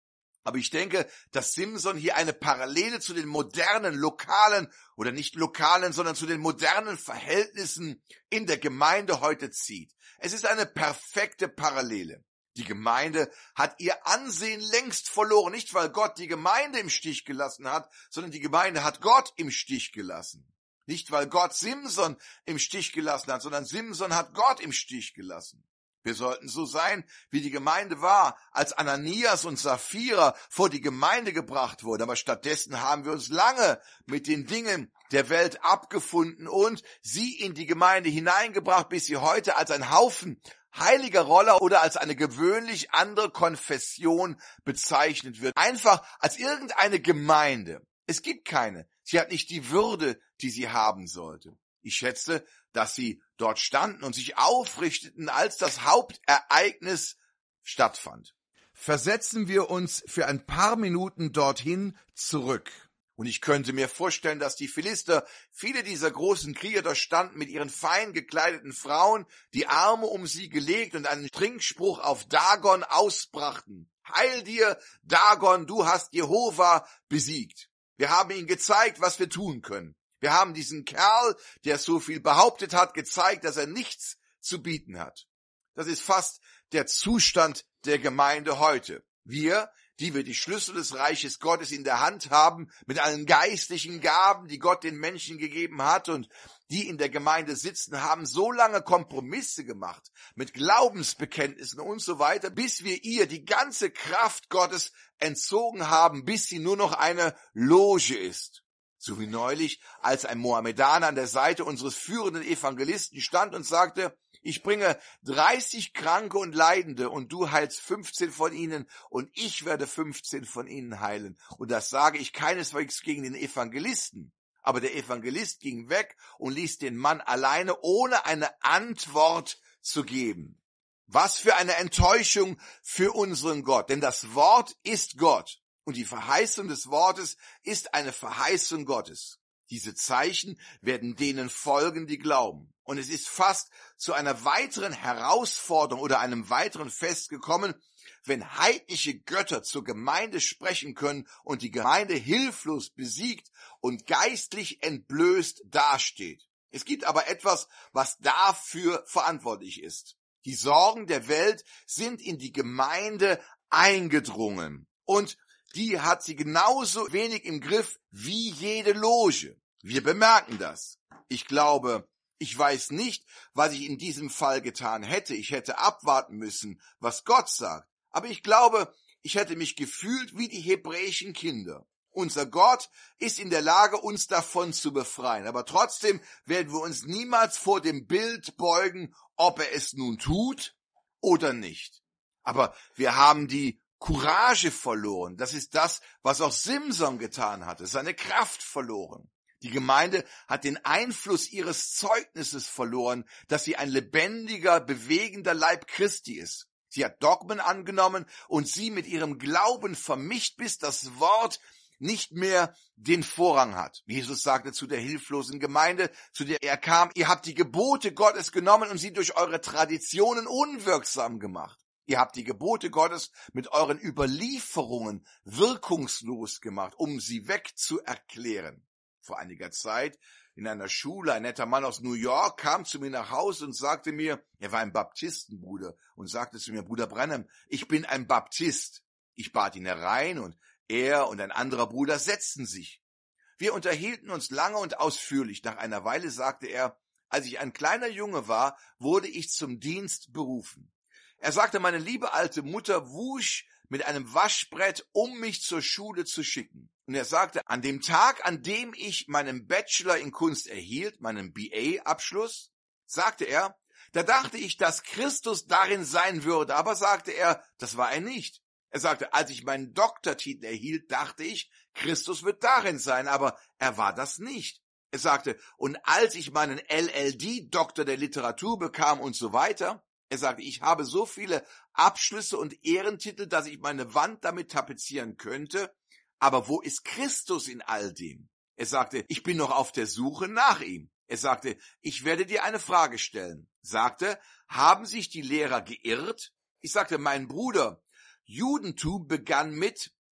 Aber ich denke, dass Simson hier eine Parallele zu den modernen, lokalen oder nicht lokalen, sondern zu den modernen Verhältnissen in der Gemeinde heute zieht. Es ist eine perfekte Parallele. Die Gemeinde hat ihr Ansehen längst verloren, nicht weil Gott die Gemeinde im Stich gelassen hat, sondern die Gemeinde hat Gott im Stich gelassen. Nicht weil Gott Simson im Stich gelassen hat, sondern Simson hat Gott im Stich gelassen. Wir sollten so sein, wie die Gemeinde war, als Ananias und Sapphira vor die Gemeinde gebracht wurden. Aber stattdessen haben wir uns lange mit den Dingen der Welt abgefunden und sie in die Gemeinde hineingebracht, bis sie heute als ein Haufen heiliger Roller oder als eine gewöhnlich andere Konfession bezeichnet wird. Einfach als irgendeine Gemeinde. Es gibt keine. Sie hat nicht die Würde, die sie haben sollte. Ich schätze, dass sie dort standen und sich aufrichteten, als das Hauptereignis stattfand. Versetzen wir uns für ein paar Minuten dorthin zurück. Und ich könnte mir vorstellen, dass die Philister, viele dieser großen Krieger da standen mit ihren fein gekleideten Frauen, die Arme um sie gelegt und einen Trinkspruch auf Dagon ausbrachten. Heil dir, Dagon, du hast Jehova besiegt. Wir haben ihnen gezeigt, was wir tun können. Wir haben diesen Kerl, der so viel behauptet hat, gezeigt, dass er nichts zu bieten hat. Das ist fast der Zustand der Gemeinde heute. Wir, die wir die Schlüssel des Reiches Gottes in der Hand haben, mit allen geistlichen Gaben, die Gott den Menschen gegeben hat und die in der Gemeinde sitzen, haben so lange Kompromisse gemacht mit Glaubensbekenntnissen und so weiter, bis wir ihr die ganze Kraft Gottes entzogen haben, bis sie nur noch eine Loge ist. So wie neulich, als ein Mohammedaner an der Seite unseres führenden Evangelisten stand und sagte, ich bringe 30 Kranke und Leidende und du heilst 15 von ihnen und ich werde 15 von ihnen heilen. Und das sage ich keineswegs gegen den Evangelisten. Aber der Evangelist ging weg und ließ den Mann alleine, ohne eine Antwort zu geben. Was für eine Enttäuschung für unseren Gott, denn das Wort ist Gott. Und die Verheißung des Wortes ist eine Verheißung Gottes. Diese Zeichen werden denen folgen, die glauben. Und es ist fast zu einer weiteren Herausforderung oder einem weiteren Fest gekommen, wenn heidnische Götter zur Gemeinde sprechen können und die Gemeinde hilflos besiegt und geistlich entblößt dasteht. Es gibt aber etwas, was dafür verantwortlich ist. Die Sorgen der Welt sind in die Gemeinde eingedrungen und die hat sie genauso wenig im Griff wie jede Loge. Wir bemerken das. Ich glaube, ich weiß nicht, was ich in diesem Fall getan hätte. Ich hätte abwarten müssen, was Gott sagt. Aber ich glaube, ich hätte mich gefühlt wie die hebräischen Kinder. Unser Gott ist in der Lage, uns davon zu befreien. Aber trotzdem werden wir uns niemals vor dem Bild beugen, ob er es nun tut oder nicht. Aber wir haben die Courage verloren. Das ist das, was auch Simson getan hatte. Seine Kraft verloren. Die Gemeinde hat den Einfluss ihres Zeugnisses verloren, dass sie ein lebendiger, bewegender Leib Christi ist. Sie hat Dogmen angenommen und sie mit ihrem Glauben vermischt, bis das Wort nicht mehr den Vorrang hat. Jesus sagte zu der hilflosen Gemeinde, zu der er kam, ihr habt die Gebote Gottes genommen und sie durch eure Traditionen unwirksam gemacht. Ihr habt die Gebote Gottes mit euren Überlieferungen wirkungslos gemacht, um sie wegzuerklären. Vor einiger Zeit in einer Schule, ein netter Mann aus New York kam zu mir nach Hause und sagte mir, er war ein Baptistenbruder, und sagte zu mir, Bruder Branham, ich bin ein Baptist. Ich bat ihn herein und er und ein anderer Bruder setzten sich. Wir unterhielten uns lange und ausführlich. Nach einer Weile sagte er, als ich ein kleiner Junge war, wurde ich zum Dienst berufen. Er sagte, meine liebe alte Mutter wusch mit einem Waschbrett, um mich zur Schule zu schicken. Und er sagte, an dem Tag, an dem ich meinen Bachelor in Kunst erhielt, meinen BA-Abschluss, sagte er, da dachte ich, dass Christus darin sein würde. Aber sagte er, das war er nicht. Er sagte, als ich meinen Doktortitel erhielt, dachte ich, Christus wird darin sein. Aber er war das nicht. Er sagte, und als ich meinen LLD, Doktor der Literatur, bekam und so weiter, er sagte, ich habe so viele Abschlüsse und Ehrentitel, dass ich meine Wand damit tapezieren könnte. Aber wo ist Christus in all dem? Er sagte, ich bin noch auf der Suche nach ihm. Er sagte, ich werde dir eine Frage stellen. Sagte, haben sich die Lehrer geirrt? Ich sagte, mein Bruder, Judentum begann mit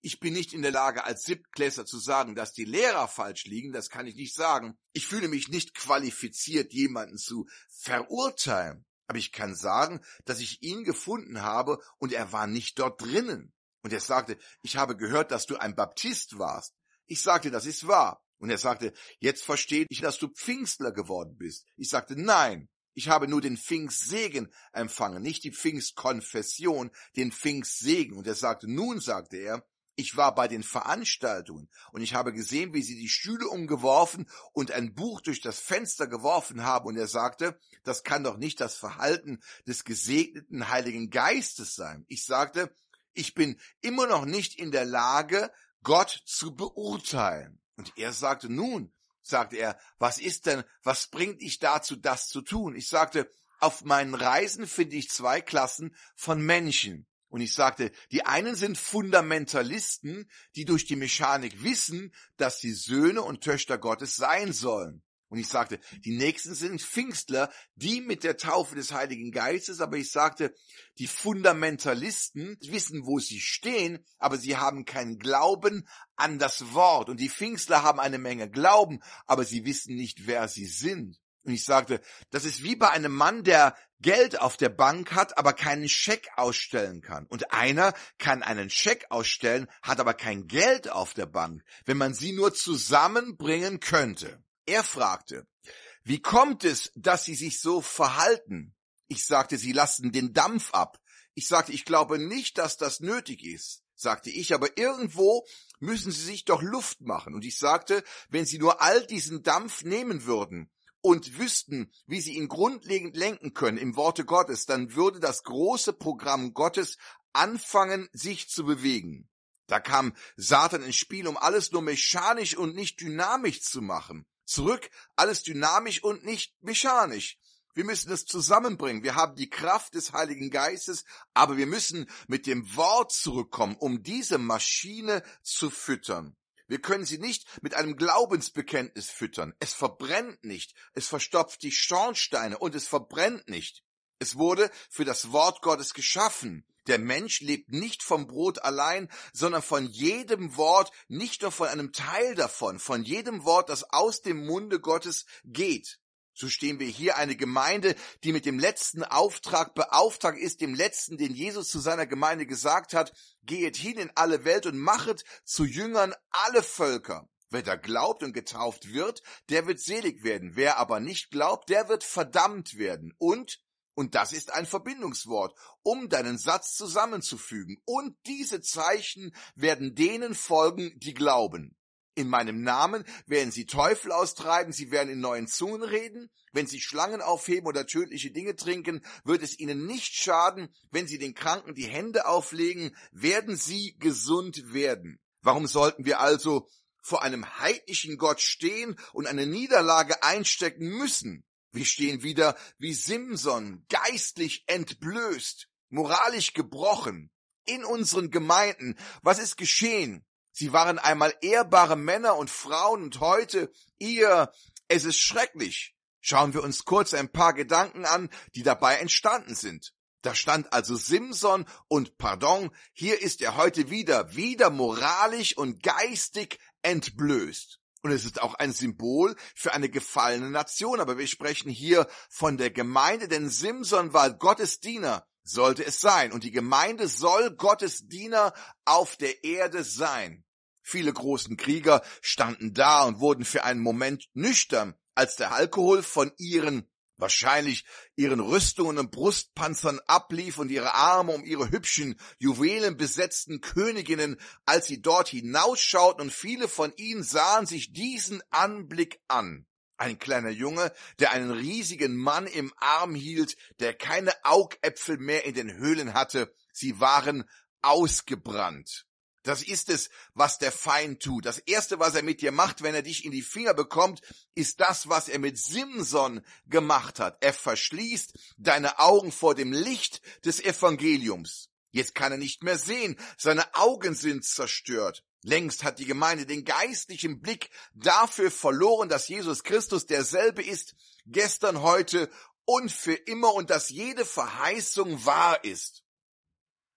Ich bin nicht in der Lage, als Siebtklässler zu sagen, dass die Lehrer falsch liegen, das kann ich nicht sagen. Ich fühle mich nicht qualifiziert, jemanden zu verurteilen. Aber ich kann sagen, dass ich ihn gefunden habe und er war nicht dort drinnen. Und er sagte, ich habe gehört, dass du ein Baptist warst. Ich sagte, das ist wahr. Und er sagte, jetzt verstehe ich, dass du Pfingstler geworden bist. Ich sagte, nein. Ich habe nur den Pfingstsegen empfangen, nicht die Pfingstkonfession, den Pfingstsegen. Und er sagte, nun, sagte er, ich war bei den Veranstaltungen und ich habe gesehen, wie sie die Stühle umgeworfen und ein Buch durch das Fenster geworfen haben. Und er sagte, das kann doch nicht das Verhalten des gesegneten Heiligen Geistes sein. Ich sagte, ich bin immer noch nicht in der Lage, Gott zu beurteilen. Und er sagte, nun, sagte er, was bringt dich dazu, das zu tun? Ich sagte, auf meinen Reisen finde ich zwei Klassen von Menschen. Und ich sagte, die einen sind Fundamentalisten, die durch die Mechanik wissen, dass sie Söhne und Töchter Gottes sein sollen. Und ich sagte, die nächsten sind Pfingstler, die mit der Taufe des Heiligen Geistes, aber ich sagte, die Fundamentalisten wissen, wo sie stehen, aber sie haben keinen Glauben an das Wort. Und die Pfingstler haben eine Menge Glauben, aber sie wissen nicht, wer sie sind. Und ich sagte, das ist wie bei einem Mann, der Geld auf der Bank hat, aber keinen Scheck ausstellen kann. Und einer kann einen Scheck ausstellen, hat aber kein Geld auf der Bank, wenn man sie nur zusammenbringen könnte. Er fragte, wie kommt es, dass sie sich so verhalten? Ich sagte, sie lassen den Dampf ab. Ich sagte, ich glaube nicht, dass das nötig ist, sagte ich, aber irgendwo müssen sie sich doch Luft machen. Und ich sagte, wenn sie nur all diesen Dampf nehmen würden und wüssten, wie sie ihn grundlegend lenken können im Worte Gottes, dann würde das große Programm Gottes anfangen, sich zu bewegen. Da kam Satan ins Spiel, um alles nur mechanisch und nicht dynamisch zu machen. Zurück, alles dynamisch und nicht mechanisch. Wir müssen es zusammenbringen. Wir haben die Kraft des Heiligen Geistes, aber wir müssen mit dem Wort zurückkommen, um diese Maschine zu füttern. Wir können sie nicht mit einem Glaubensbekenntnis füttern. Es verbrennt nicht. Es verstopft die Schornsteine und es verbrennt nicht. Es wurde für das Wort Gottes geschaffen. Der Mensch lebt nicht vom Brot allein, sondern von jedem Wort, nicht nur von einem Teil davon, von jedem Wort, das aus dem Munde Gottes geht. So stehen wir hier eine Gemeinde, die mit dem letzten Auftrag beauftragt ist, dem letzten, den Jesus zu seiner Gemeinde gesagt hat, geht hin in alle Welt und machet zu Jüngern alle Völker. Wer da glaubt und getauft wird, der wird selig werden. Wer aber nicht glaubt, der wird verdammt werden. Und das ist ein Verbindungswort, um deinen Satz zusammenzufügen. Und diese Zeichen werden denen folgen, die glauben. In meinem Namen werden sie Teufel austreiben, sie werden in neuen Zungen reden. Wenn sie Schlangen aufheben oder tödliche Dinge trinken, wird es ihnen nicht schaden. Wenn sie den Kranken die Hände auflegen, werden sie gesund werden. Warum sollten wir also vor einem heidnischen Gott stehen und eine Niederlage einstecken müssen? Wir stehen wieder wie Simson, geistlich entblößt, moralisch gebrochen, in unseren Gemeinden. Was ist geschehen? Sie waren einmal ehrbare Männer und Frauen und heute es ist schrecklich. Schauen wir uns kurz ein paar Gedanken an, die dabei entstanden sind. Da stand also Simson und hier ist er heute wieder moralisch und geistig entblößt. Und es ist auch ein Symbol für eine gefallene Nation. Aber wir sprechen hier von der Gemeinde, denn Simson war Gottes Diener, sollte es sein. Und die Gemeinde soll Gottes Diener auf der Erde sein. Viele großen Krieger standen da und wurden für einen Moment nüchtern, als der Alkohol von ihren Rüstungen und Brustpanzern ablief und ihre Arme um ihre hübschen, juwelenbesetzten Königinnen, als sie dort hinausschauten, und viele von ihnen sahen sich diesen Anblick an. Ein kleiner Junge, der einen riesigen Mann im Arm hielt, der keine Augäpfel mehr in den Höhlen hatte. Sie waren ausgebrannt. Das ist es, was der Feind tut. Das Erste, was er mit dir macht, wenn er dich in die Finger bekommt, ist das, was er mit Simson gemacht hat. Er verschließt deine Augen vor dem Licht des Evangeliums. Jetzt kann er nicht mehr sehen. Seine Augen sind zerstört. Längst hat die Gemeinde den geistlichen Blick dafür verloren, dass Jesus Christus derselbe ist, gestern, heute und für immer, und dass jede Verheißung wahr ist.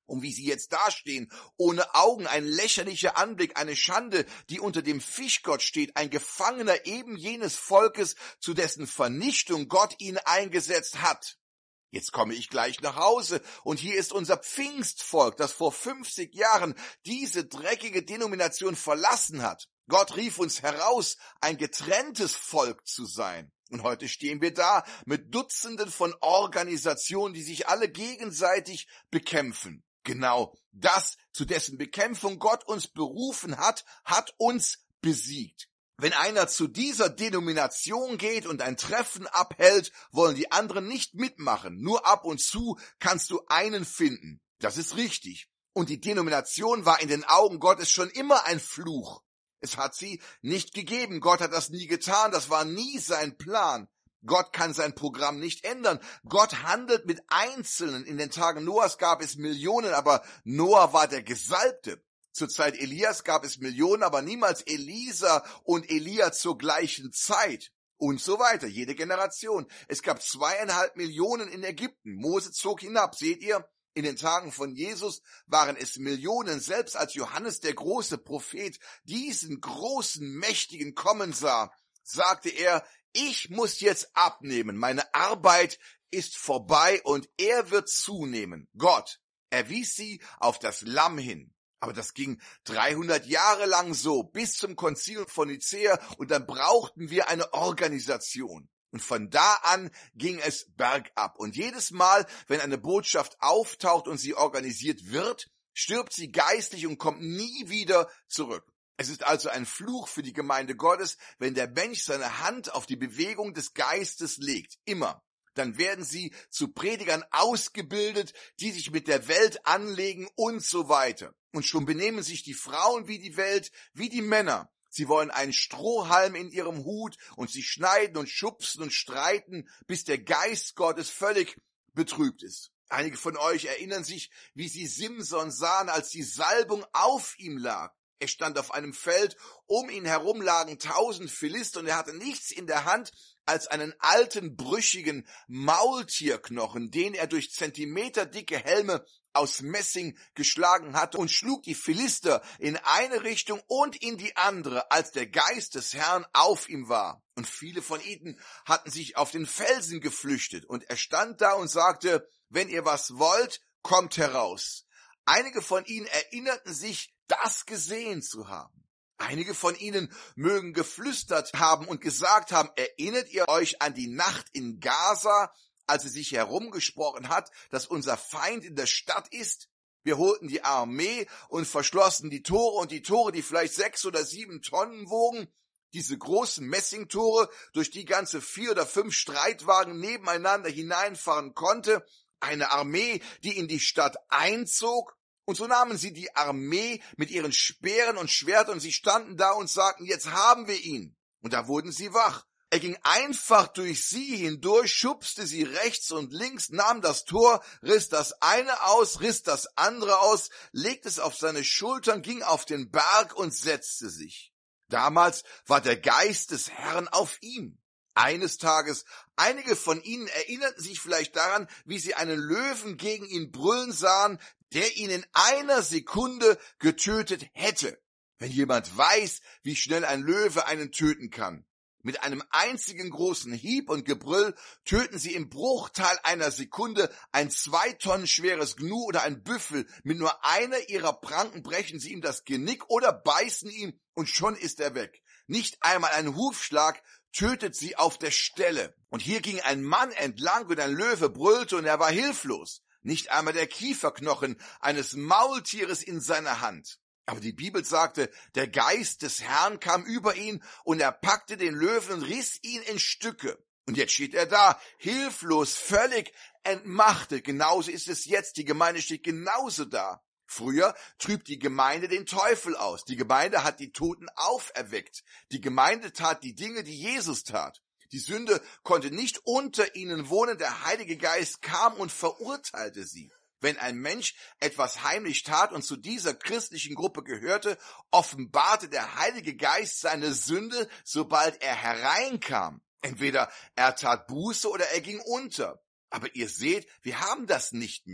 Und wie sie jetzt dastehen, ohne Augen, ein lächerlicher Anblick, eine Schande, die unter dem Fischgott steht, ein Gefangener eben jenes Volkes, zu dessen Vernichtung Gott ihn eingesetzt hat. Jetzt komme ich gleich nach Hause und hier ist unser Pfingstvolk, das vor 50 Jahren diese dreckige Denomination verlassen hat. Gott rief uns heraus, ein getrenntes Volk zu sein. Und heute stehen wir da mit Dutzenden von Organisationen, die sich alle gegenseitig bekämpfen. Genau das, zu dessen Bekämpfung Gott uns berufen hat, hat uns besiegt. Wenn einer zu dieser Denomination geht und ein Treffen abhält, wollen die anderen nicht mitmachen. Nur ab und zu kannst du einen finden. Das ist richtig. Und die Denomination war in den Augen Gottes schon immer ein Fluch. Es hat sie nicht gegeben. Gott hat das nie getan. Das war nie sein Plan. Gott kann sein Programm nicht ändern. Gott handelt mit Einzelnen. In den Tagen Noahs gab es Millionen, aber Noah war der Gesalbte. Zur Zeit Elias gab es Millionen, aber niemals Elisa und Elia zur gleichen Zeit. Und so weiter, jede Generation. Es gab 2,5 Millionen in Ägypten. Mose zog hinab. Seht ihr, in den Tagen von Jesus waren es Millionen. Selbst als Johannes, der große Prophet, diesen großen, mächtigen kommen sah, sagte er, ich muss jetzt abnehmen. Meine Arbeit ist vorbei und er wird zunehmen. Gott erwies sie auf das Lamm hin. Aber das ging 300 Jahre lang so, bis zum Konzil von Nicäa, und dann brauchten wir eine Organisation. Und von da an ging es bergab. Und jedes Mal, wenn eine Botschaft auftaucht und sie organisiert wird, stirbt sie geistlich und kommt nie wieder zurück. Es ist also ein Fluch für die Gemeinde Gottes, wenn der Mensch seine Hand auf die Bewegung des Geistes legt. Immer. Dann werden sie zu Predigern ausgebildet, die sich mit der Welt anlegen und so weiter. Und schon benehmen sich die Frauen wie die Welt, wie die Männer. Sie wollen einen Strohhalm in ihrem Hut und sie schneiden und schubsen und streiten, bis der Geist Gottes völlig betrübt ist. Einige von euch erinnern sich, wie sie Simson sahen, als die Salbung auf ihm lag. Er stand auf einem Feld, um ihn herum lagen 1000 Philister und er hatte nichts in der Hand als einen alten, brüchigen Maultierknochen, den er durch zentimeterdicke Helme aus Messing geschlagen hatte, und schlug die Philister in eine Richtung und in die andere, als der Geist des Herrn auf ihm war. Und viele von ihnen hatten sich auf den Felsen geflüchtet, und er stand da und sagte, wenn ihr was wollt, kommt heraus. Einige von ihnen erinnerten sich, das gesehen zu haben. Einige von ihnen mögen geflüstert haben und gesagt haben, erinnert ihr euch an die Nacht in Gaza, als es sich herumgesprochen hat, dass unser Feind in der Stadt ist? Wir holten die Armee und verschlossen die Tore, und die Tore, die vielleicht 6 oder 7 Tonnen wogen, diese großen Messingtore, durch die ganze 4 oder 5 Streitwagen nebeneinander hineinfahren konnte, eine Armee, die in die Stadt einzog. Und so nahmen sie die Armee mit ihren Speeren und Schwertern, und sie standen da und sagten, jetzt haben wir ihn. Und da wurden sie wach. Er ging einfach durch sie hindurch, schubste sie rechts und links, nahm das Tor, riss das eine aus, riss das andere aus, legte es auf seine Schultern, ging auf den Berg und setzte sich. Damals war der Geist des Herrn auf ihm. Eines Tages, einige von ihnen erinnerten sich vielleicht daran, wie sie einen Löwen gegen ihn brüllen sahen, der ihn in einer Sekunde getötet hätte. Wenn jemand weiß, wie schnell ein Löwe einen töten kann. Mit einem einzigen großen Hieb und Gebrüll töten sie im Bruchteil einer Sekunde ein 2 Tonnen schweres Gnu oder ein Büffel. Mit nur einer ihrer Pranken brechen sie ihm das Genick oder beißen ihn, und schon ist er weg. Nicht einmal ein Hufschlag tötet sie auf der Stelle. Und hier ging ein Mann entlang und ein Löwe brüllte und er war hilflos. Nicht einmal der Kieferknochen eines Maultieres in seiner Hand. Aber die Bibel sagte, der Geist des Herrn kam über ihn und er packte den Löwen und riss ihn in Stücke. Und jetzt steht er da, hilflos, völlig entmachtet. Genauso ist es jetzt. Die Gemeinde steht genauso da. Früher trübt die Gemeinde den Teufel aus. Die Gemeinde hat die Toten auferweckt. Die Gemeinde tat die Dinge, die Jesus tat. Die Sünde konnte nicht unter ihnen wohnen. Der Heilige Geist kam und verurteilte sie. Wenn ein Mensch etwas heimlich tat und zu dieser christlichen Gruppe gehörte, offenbarte der Heilige Geist seine Sünde, sobald er hereinkam. Entweder er tat Buße oder er ging unter. Aber ihr seht, wir haben das nicht mehr.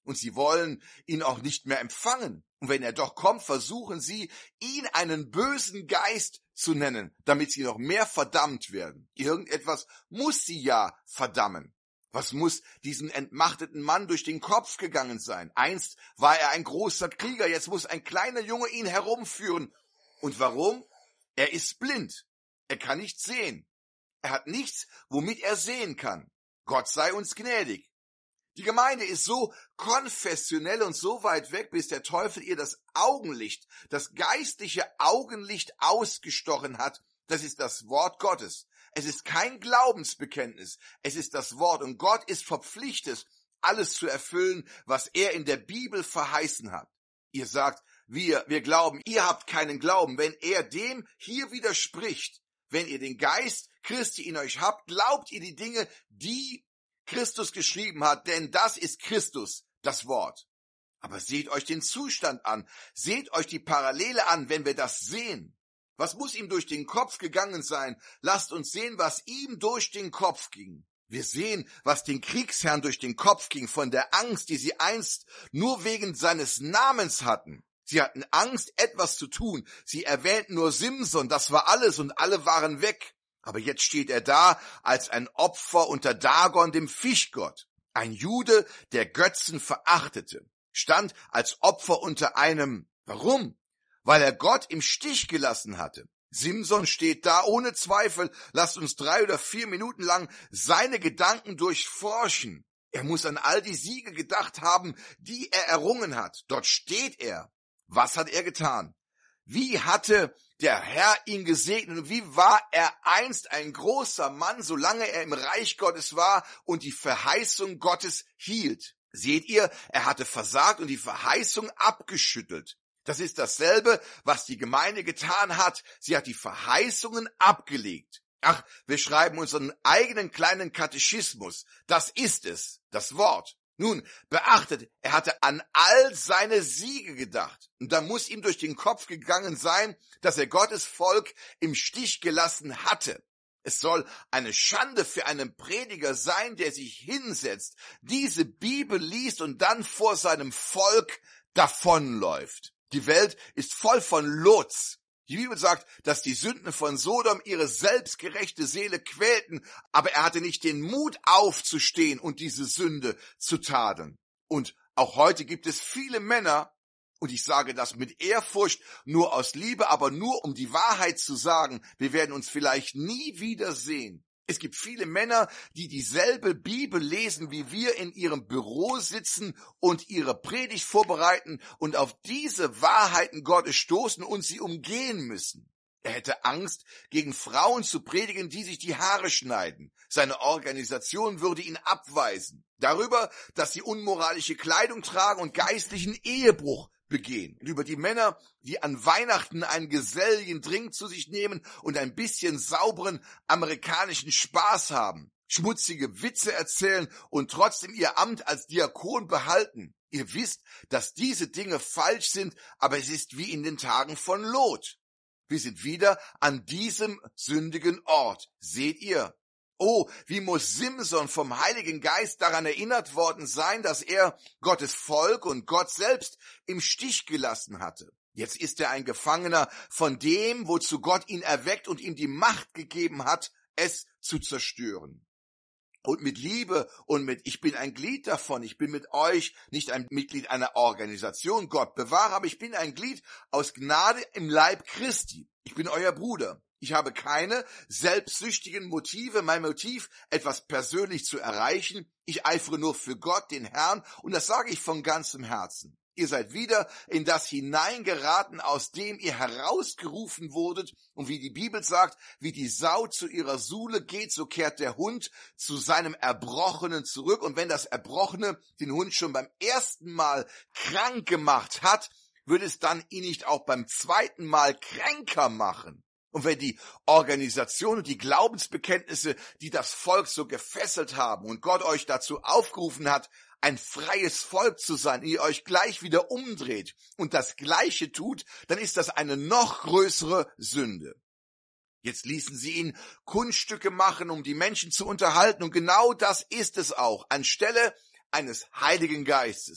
Und sie wollen ihn auch nicht mehr empfangen. Und wenn er doch kommt, versuchen sie, ihn einen bösen Geist zu nennen, damit sie noch mehr verdammt werden. Irgendetwas muss sie ja verdammen. Was muss diesem entmachteten Mann durch den Kopf gegangen sein? Einst war er ein großer Krieger, jetzt muss ein kleiner Junge ihn herumführen. Und warum? Er ist blind. Er kann nicht sehen. Er hat nichts, womit er sehen kann. Gott sei uns gnädig. Die Gemeinde ist so konfessionell und so weit weg, bis der Teufel ihr das Augenlicht, das geistliche Augenlicht ausgestochen hat. Das ist das Wort Gottes. Es ist kein Glaubensbekenntnis. Es ist das Wort. Und Gott ist verpflichtet, alles zu erfüllen, was er in der Bibel verheißen hat. Ihr sagt, wir glauben. Ihr habt keinen Glauben. Wenn er dem hier widerspricht, wenn ihr den Geist Christi in euch habt, glaubt ihr die Dinge, die Christus geschrieben hat, denn das ist Christus, das Wort. Aber seht euch den Zustand an, seht euch die Parallele an, wenn wir das sehen. Was muss ihm durch den Kopf gegangen sein? Lasst uns sehen, was ihm durch den Kopf ging. Wir sehen, was den Kriegsherrn durch den Kopf ging, von der Angst, die sie einst nur wegen seines Namens hatten. Sie hatten Angst, etwas zu tun. Sie erwähnten nur Simson, das war alles und alle waren weg. Aber jetzt steht er da als ein Opfer unter Dagon, dem Fischgott. Ein Jude, der Götzen verachtete, stand als Opfer unter einem. Warum? Weil er Gott im Stich gelassen hatte. Simson steht da ohne Zweifel. Lasst uns 3 oder 4 Minuten lang seine Gedanken durchforschen. Er muss an all die Siege gedacht haben, die er errungen hat. Dort steht er. Was hat er getan? Wie hatte der Herr ihn gesegnet und wie war er einst ein großer Mann, solange er im Reich Gottes war und die Verheißung Gottes hielt? Seht ihr, er hatte versagt und die Verheißung abgeschüttelt. Das ist dasselbe, was die Gemeinde getan hat. Sie hat die Verheißungen abgelegt. Ach, wir schreiben unseren eigenen kleinen Katechismus. Das ist es, das Wort. Nun, beachtet, er hatte an all seine Siege gedacht. Und da muss ihm durch den Kopf gegangen sein, dass er Gottes Volk im Stich gelassen hatte. Es soll eine Schande für einen Prediger sein, der sich hinsetzt, diese Bibel liest und dann vor seinem Volk davonläuft. Die Welt ist voll von Lots. Die Bibel sagt, dass die Sünden von Sodom ihre selbstgerechte Seele quälten, aber er hatte nicht den Mut aufzustehen und diese Sünde zu tadeln. Und auch heute gibt es viele Männer, und ich sage das mit Ehrfurcht, nur aus Liebe, aber nur um die Wahrheit zu sagen, wir werden uns vielleicht nie wieder sehen. Es gibt viele Männer, die dieselbe Bibel lesen, wie wir in ihrem Büro sitzen und ihre Predigt vorbereiten und auf diese Wahrheiten Gottes stoßen und sie umgehen müssen. Er hätte Angst, gegen Frauen zu predigen, die sich die Haare schneiden. Seine Organisation würde ihn abweisen. Darüber, dass sie unmoralische Kleidung tragen und geistlichen Ehebruch begehen. Und über die Männer, die an Weihnachten einen geselligen Drink zu sich nehmen und ein bisschen sauberen amerikanischen Spaß haben, schmutzige Witze erzählen und trotzdem ihr Amt als Diakon behalten. Ihr wisst, dass diese Dinge falsch sind, aber es ist wie in den Tagen von Lot. Wir sind wieder an diesem sündigen Ort. Seht ihr? Oh, wie muss Simson vom Heiligen Geist daran erinnert worden sein, dass er Gottes Volk und Gott selbst im Stich gelassen hatte. Jetzt ist er ein Gefangener von dem, wozu Gott ihn erweckt und ihm die Macht gegeben hat, es zu zerstören. Und mit Liebe und mit, ich bin ein Glied davon, ich bin mit euch nicht ein Mitglied einer Organisation, Gott bewahre, aber ich bin ein Glied aus Gnade im Leib Christi. Ich bin euer Bruder. Ich habe keine selbstsüchtigen Motive. Mein Motiv, etwas persönlich zu erreichen. Ich eifere nur für Gott, den Herrn, und das sage ich von ganzem Herzen. Ihr seid wieder in das hineingeraten, aus dem ihr herausgerufen wurdet. Und wie die Bibel sagt, wie die Sau zu ihrer Sule geht, so kehrt der Hund zu seinem Erbrochenen zurück. Und wenn das Erbrochene den Hund schon beim ersten Mal krank gemacht hat, würde es dann ihn nicht auch beim zweiten Mal kränker machen. Und wenn die Organisation und die Glaubensbekenntnisse, die das Volk so gefesselt haben und Gott euch dazu aufgerufen hat, ein freies Volk zu sein, ihr euch gleich wieder umdreht und das Gleiche tut, dann ist das eine noch größere Sünde. Jetzt ließen sie ihn Kunststücke machen, um die Menschen zu unterhalten, und genau das ist es auch, anstelle eines Heiligen Geistes.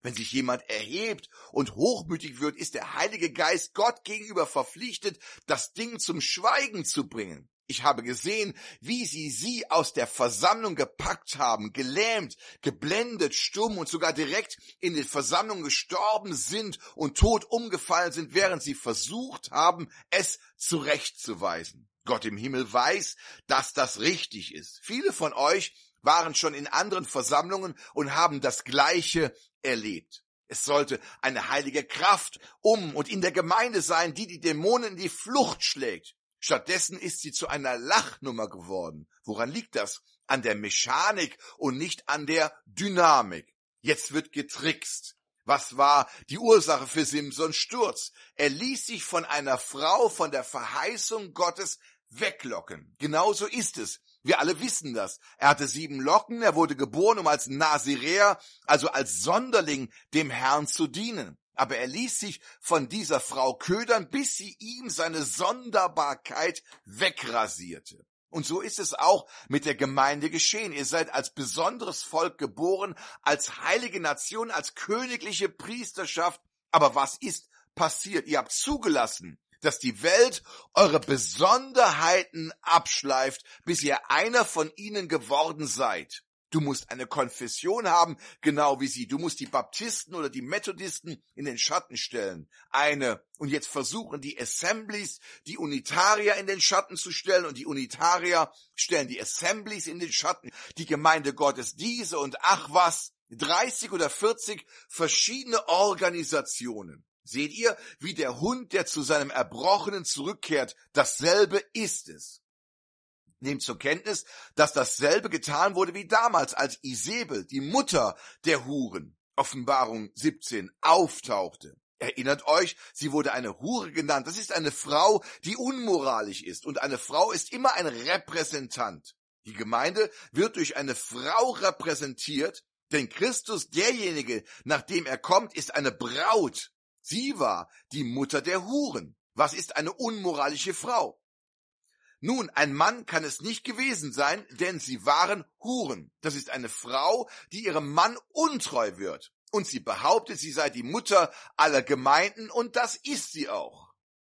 Wenn sich jemand erhebt und hochmütig wird, ist der Heilige Geist Gott gegenüber verpflichtet, das Ding zum Schweigen zu bringen. Ich habe gesehen, wie sie aus der Versammlung gepackt haben, gelähmt, geblendet, stumm und sogar direkt in den Versammlungen gestorben sind und tot umgefallen sind, während sie versucht haben, es zurechtzuweisen. Gott im Himmel weiß, dass das richtig ist. Viele von euch waren schon in anderen Versammlungen und haben das Gleiche erlebt. Es sollte eine heilige Kraft und in der Gemeinde sein, die Dämonen in die Flucht schlägt. Stattdessen ist sie zu einer Lachnummer geworden. Woran liegt das? An der Mechanik und nicht an der Dynamik. Jetzt wird getrickst. Was war die Ursache für Simsons Sturz? Er ließ sich von einer Frau von der Verheißung Gottes weglocken. Genauso ist es. Wir alle wissen das. Er hatte 7 Locken, er wurde geboren, um als Naziräer, also als Sonderling, dem Herrn zu dienen. Aber er ließ sich von dieser Frau ködern, bis sie ihm seine Sonderbarkeit wegrasierte. Und so ist es auch mit der Gemeinde geschehen. Ihr seid als besonderes Volk geboren, als heilige Nation, als königliche Priesterschaft. Aber was ist passiert? Ihr habt zugelassen, dass die Welt eure Besonderheiten abschleift, bis ihr einer von ihnen geworden seid. Du musst eine Konfession haben, genau wie sie. Du musst die Baptisten oder die Methodisten in den Schatten stellen. Und jetzt versuchen die Assemblies, die Unitarier in den Schatten zu stellen, und die Unitarier stellen die Assemblies in den Schatten. Die Gemeinde Gottes diese und ach was, 30 oder 40 verschiedene Organisationen. Seht ihr, wie der Hund, der zu seinem Erbrochenen zurückkehrt, dasselbe ist es. Nehmt zur Kenntnis, dass dasselbe getan wurde wie damals, als Isebel, die Mutter der Huren, Offenbarung 17, auftauchte. Erinnert euch, sie wurde eine Hure genannt. Das ist eine Frau, die unmoralisch ist. Und eine Frau ist immer ein Repräsentant. Die Gemeinde wird durch eine Frau repräsentiert, denn Christus, derjenige, nach dem er kommt, ist eine Braut. Sie war die Mutter der Huren. Was ist eine unmoralische Frau? Nun, ein Mann kann es nicht gewesen sein, denn sie waren Huren. Das ist eine Frau, die ihrem Mann untreu wird. Und sie behauptet, sie sei die Mutter aller Gemeinden, und das ist sie auch.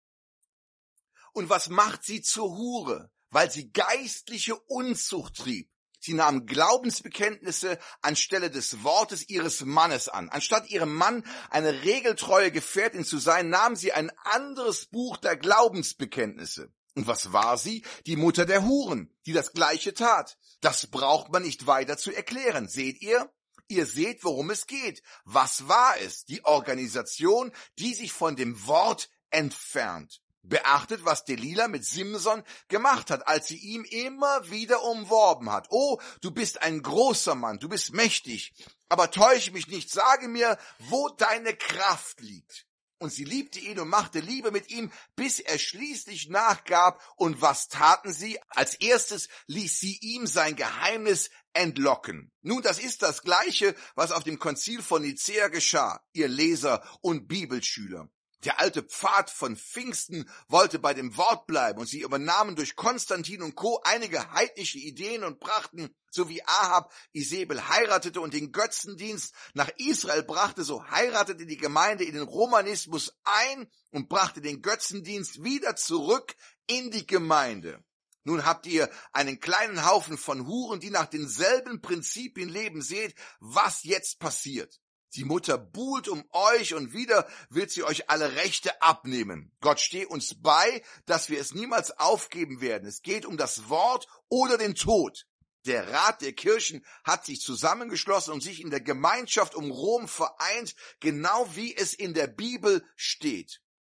Und was macht sie zur Hure? Weil sie geistliche Unzucht trieb. Sie nahm Glaubensbekenntnisse anstelle des Wortes ihres Mannes an. Anstatt ihrem Mann eine regeltreue Gefährtin zu sein, nahm sie ein anderes Buch der Glaubensbekenntnisse. Und was war sie? Die Mutter der Huren, die das Gleiche tat. Das braucht man nicht weiter zu erklären. Seht ihr? Ihr seht, worum es geht. Was war es? Die Organisation, die sich von dem Wort entfernt. Beachtet, was Delila mit Simson gemacht hat, als sie ihm immer wieder umworben hat. Oh, du bist ein großer Mann, du bist mächtig, aber täusche mich nicht, sage mir, wo deine Kraft liegt. Und sie liebte ihn und machte Liebe mit ihm, bis er schließlich nachgab. Und was taten sie? Als erstes ließ sie ihm sein Geheimnis entlocken. Nun, das ist das Gleiche, was auf dem Konzil von Nicäa geschah, ihr Leser und Bibelschüler. Der alte Pfad von Pfingsten wollte bei dem Wort bleiben, und sie übernahmen durch Konstantin und Co. einige heidnische Ideen und brachten, so wie Ahab Isebel heiratete und den Götzendienst nach Israel brachte, so heiratete die Gemeinde in den Romanismus ein und brachte den Götzendienst wieder zurück in die Gemeinde. Nun habt ihr einen kleinen Haufen von Huren, die nach denselben Prinzipien leben. Seht, was jetzt passiert. Die Mutter buhlt um euch, und wieder wird sie euch alle Rechte abnehmen. Gott stehe uns bei, dass wir es niemals aufgeben werden. Es geht um das Wort oder den Tod. Der Rat der Kirchen hat sich zusammengeschlossen und sich in der Gemeinschaft um Rom vereint, genau wie es in der Bibel steht.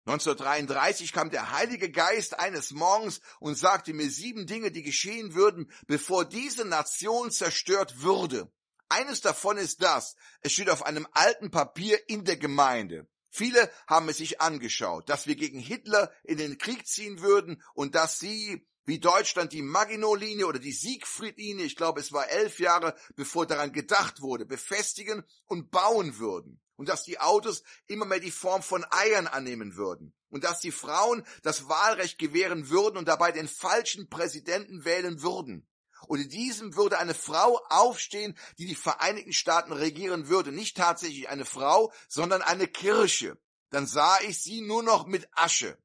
1933 kam der Heilige Geist eines Morgens und sagte mir 7 Dinge, die geschehen würden, bevor diese Nation zerstört würde. Eines davon ist das: Es steht auf einem alten Papier in der Gemeinde. Viele haben es sich angeschaut, dass wir gegen Hitler in den Krieg ziehen würden und dass sie, wie Deutschland, die Maginot-Linie oder die Siegfried-Linie, ich glaube es war 11 Jahre, bevor daran gedacht wurde, befestigen und bauen würden. Und dass die Autos immer mehr die Form von Eiern annehmen würden. Und dass die Frauen das Wahlrecht gewähren würden und dabei den falschen Präsidenten wählen würden. Und in diesem würde eine Frau aufstehen, die die Vereinigten Staaten regieren würde. Nicht tatsächlich eine Frau, sondern eine Kirche. Dann sah ich sie nur noch mit Asche.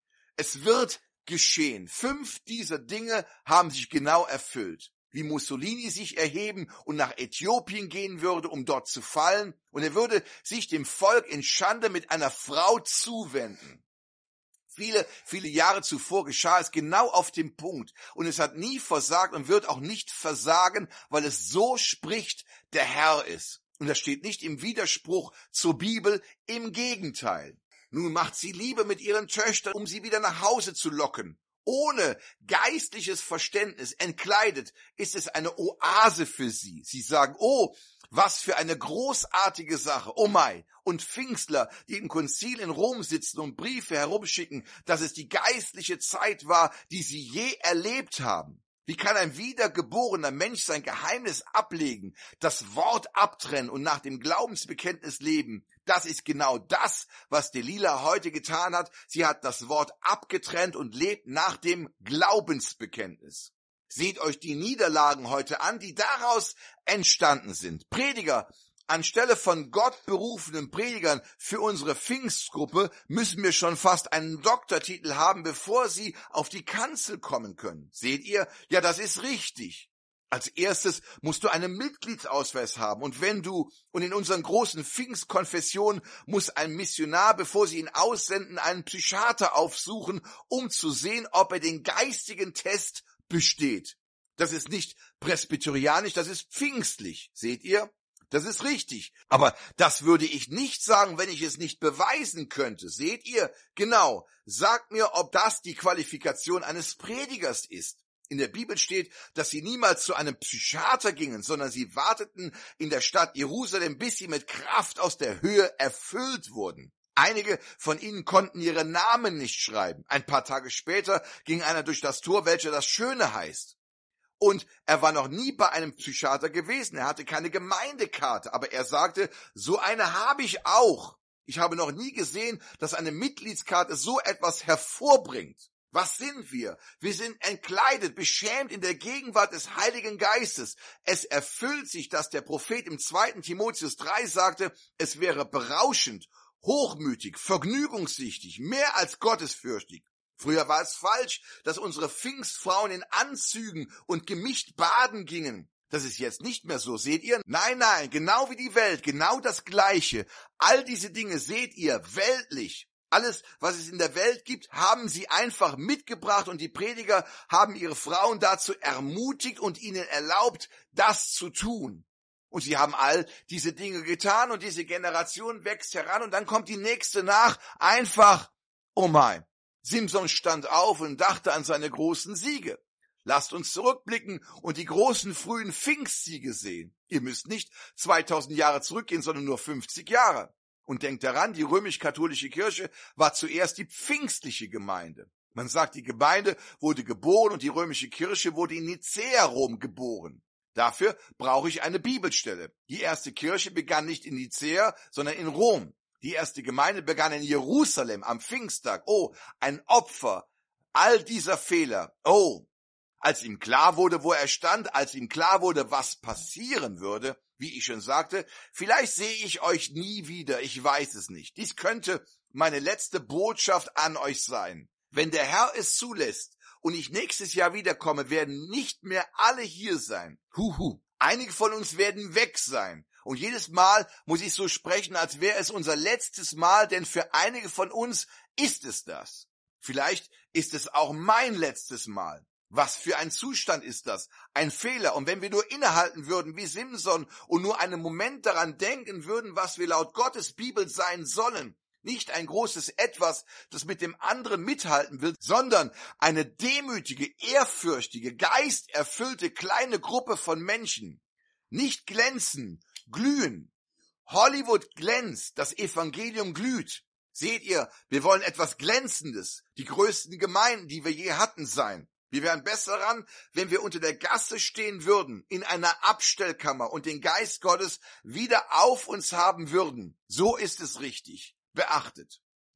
Es wird geschehen. 5 dieser Dinge haben sich genau erfüllt. Wie Mussolini sich erheben und nach Äthiopien gehen würde, um dort zu fallen. Und er würde sich dem Volk in Schande mit einer Frau zuwenden. Viele, viele Jahre zuvor geschah es genau auf dem Punkt. Und es hat nie versagt und wird auch nicht versagen, weil es so spricht, der Herr ist. Und das steht nicht im Widerspruch zur Bibel, im Gegenteil. Nun macht sie Liebe mit ihren Töchtern, um sie wieder nach Hause zu locken. Ohne geistliches Verständnis, entkleidet, ist es eine Oase für sie. Sie sagen, oh, was für eine großartige Sache, oh mein. Und Pfingstler, die im Konzil in Rom sitzen und Briefe herumschicken, dass es die geistliche Zeit war, die sie je erlebt haben. Wie kann ein wiedergeborener Mensch sein Geheimnis ablegen, das Wort abtrennen und nach dem Glaubensbekenntnis leben? Das ist genau das, was Delila heute getan hat. Sie hat das Wort abgetrennt und lebt nach dem Glaubensbekenntnis. Seht euch die Niederlagen heute an, die daraus entstanden sind. Prediger, anstelle von Gott berufenen Predigern für unsere Pfingstgruppe müssen wir schon fast einen Doktortitel haben, bevor sie auf die Kanzel kommen können. Seht ihr? Ja, das ist richtig. Als erstes musst du einen Mitgliedsausweis haben und in unseren großen Pfingstkonfessionen muss ein Missionar, bevor sie ihn aussenden, einen Psychiater aufsuchen, um zu sehen, ob er den geistigen Test besteht. Das ist nicht presbyterianisch, das ist pfingstlich. Seht ihr? Das ist richtig. Aber das würde ich nicht sagen, wenn ich es nicht beweisen könnte. Seht ihr? Genau. Sagt mir, ob das die Qualifikation eines Predigers ist. In der Bibel steht, dass sie niemals zu einem Psychiater gingen, sondern sie warteten in der Stadt Jerusalem, bis sie mit Kraft aus der Höhe erfüllt wurden. Einige von ihnen konnten ihre Namen nicht schreiben. Ein paar Tage später ging einer durch das Tor, welcher das Schöne heißt. Und er war noch nie bei einem Psychiater gewesen. Er hatte keine Gemeindekarte. Aber er sagte, so eine habe ich auch. Ich habe noch nie gesehen, dass eine Mitgliedskarte so etwas hervorbringt. Was sind wir? Wir sind entkleidet, beschämt in der Gegenwart des Heiligen Geistes. Es erfüllt sich, dass der Prophet im 2. Timotheus 3 sagte, es wäre berauschend, hochmütig, vergnügungssüchtig, mehr als gottesfürchtig. Früher war es falsch, dass unsere Pfingstfrauen in Anzügen und gemischt baden gingen. Das ist jetzt nicht mehr so, seht ihr? Nein, nein, genau wie die Welt, genau das Gleiche. All diese Dinge seht ihr weltlich. Alles, was es in der Welt gibt, haben sie einfach mitgebracht und die Prediger haben ihre Frauen dazu ermutigt und ihnen erlaubt, das zu tun. Und sie haben all diese Dinge getan und diese Generation wächst heran und dann kommt die nächste nach. Einfach, oh mein. Simson stand auf und dachte an seine großen Siege. Lasst uns zurückblicken und die großen frühen Pfingstsiege sehen. Ihr müsst nicht 2000 Jahre zurückgehen, sondern nur 50 Jahre. Und denkt daran, die römisch-katholische Kirche war zuerst die pfingstliche Gemeinde. Man sagt, die Gemeinde wurde geboren und die römische Kirche wurde in Nicäa Rom geboren. Dafür brauche ich eine Bibelstelle. Die erste Kirche begann nicht in Nicäa, sondern in Rom. Die erste Gemeinde begann in Jerusalem am Pfingsttag. Oh, ein Opfer all dieser Fehler. Oh, als ihm klar wurde, wo er stand, als ihm klar wurde, was passieren würde, wie ich schon sagte, vielleicht sehe ich euch nie wieder, ich weiß es nicht. Dies könnte meine letzte Botschaft an euch sein. Wenn der Herr es zulässt und ich nächstes Jahr wiederkomme, werden nicht mehr alle hier sein. Einige von uns werden weg sein. Und jedes Mal muss ich so sprechen, als wäre es unser letztes Mal, denn für einige von uns ist es das. Vielleicht ist es auch mein letztes Mal. Was für ein Zustand ist das? Ein Fehler. Und wenn wir nur innehalten würden wie Simson und nur einen Moment daran denken würden, was wir laut Gottes Bibel sein sollen, nicht ein großes Etwas, das mit dem anderen mithalten will, sondern eine demütige, ehrfürchtige, geisterfüllte kleine Gruppe von Menschen. Nicht glänzen, glühen. Hollywood glänzt, das Evangelium glüht. Seht ihr, wir wollen etwas Glänzendes, die größten Gemeinden, die wir je hatten, sein. Wir wären besser dran, wenn wir unter der Gasse stehen würden, in einer Abstellkammer und den Geist Gottes wieder auf uns haben würden. So ist es richtig. Beachtet.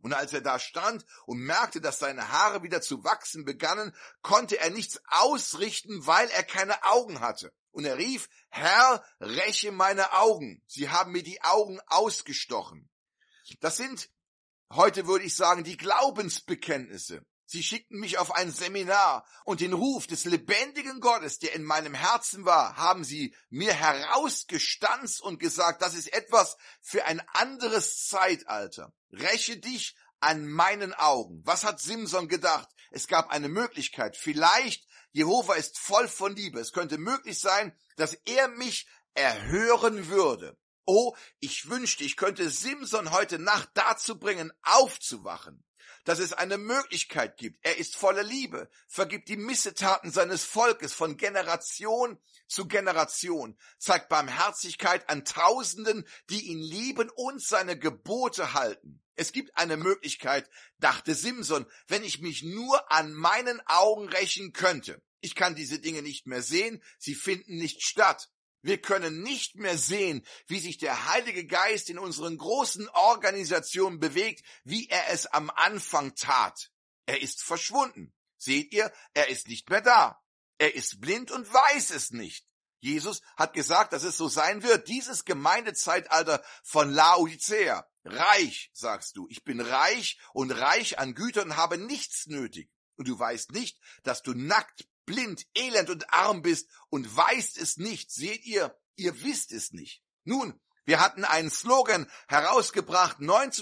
Und als er da stand und merkte, dass seine Haare wieder zu wachsen begannen, konnte er nichts ausrichten, weil er keine Augen hatte. Und er rief, Herr, räche meine Augen. Sie haben mir die Augen ausgestochen. Das sind, heute würde ich sagen, die Glaubensbekenntnisse. Sie schickten mich auf ein Seminar und den Ruf des lebendigen Gottes, der in meinem Herzen war, haben sie mir herausgestanzt und gesagt, das ist etwas für ein anderes Zeitalter. Räche dich an meinen Augen. Was hat Simson gedacht? Es gab eine Möglichkeit. Vielleicht, Jehova ist voll von Liebe. Es könnte möglich sein, dass er mich erhören würde. Oh, ich wünschte, ich könnte Simson heute Nacht dazu bringen, aufzuwachen. Dass es eine Möglichkeit gibt. Er ist voller Liebe, vergibt die Missetaten seines Volkes von Generation zu Generation, zeigt Barmherzigkeit an Tausenden, die ihn lieben und seine Gebote halten. Es gibt eine Möglichkeit, dachte Simson, wenn ich mich nur an meinen Augen rächen könnte. Ich kann diese Dinge nicht mehr sehen, sie finden nicht statt. Wir können nicht mehr sehen, wie sich der Heilige Geist in unseren großen Organisationen bewegt, wie er es am Anfang tat. Er ist verschwunden. Seht ihr, er ist nicht mehr da. Er ist blind und weiß es nicht. Jesus hat gesagt, dass es so sein wird. Dieses Gemeindezeitalter von Laodicea. Reich, sagst du. Ich bin reich und reich an Gütern und habe nichts nötig. Und du weißt nicht, dass du nackt, blind, elend und arm bist und weißt es nicht. Seht ihr, ihr wisst es nicht. Nun, wir hatten einen Slogan herausgebracht,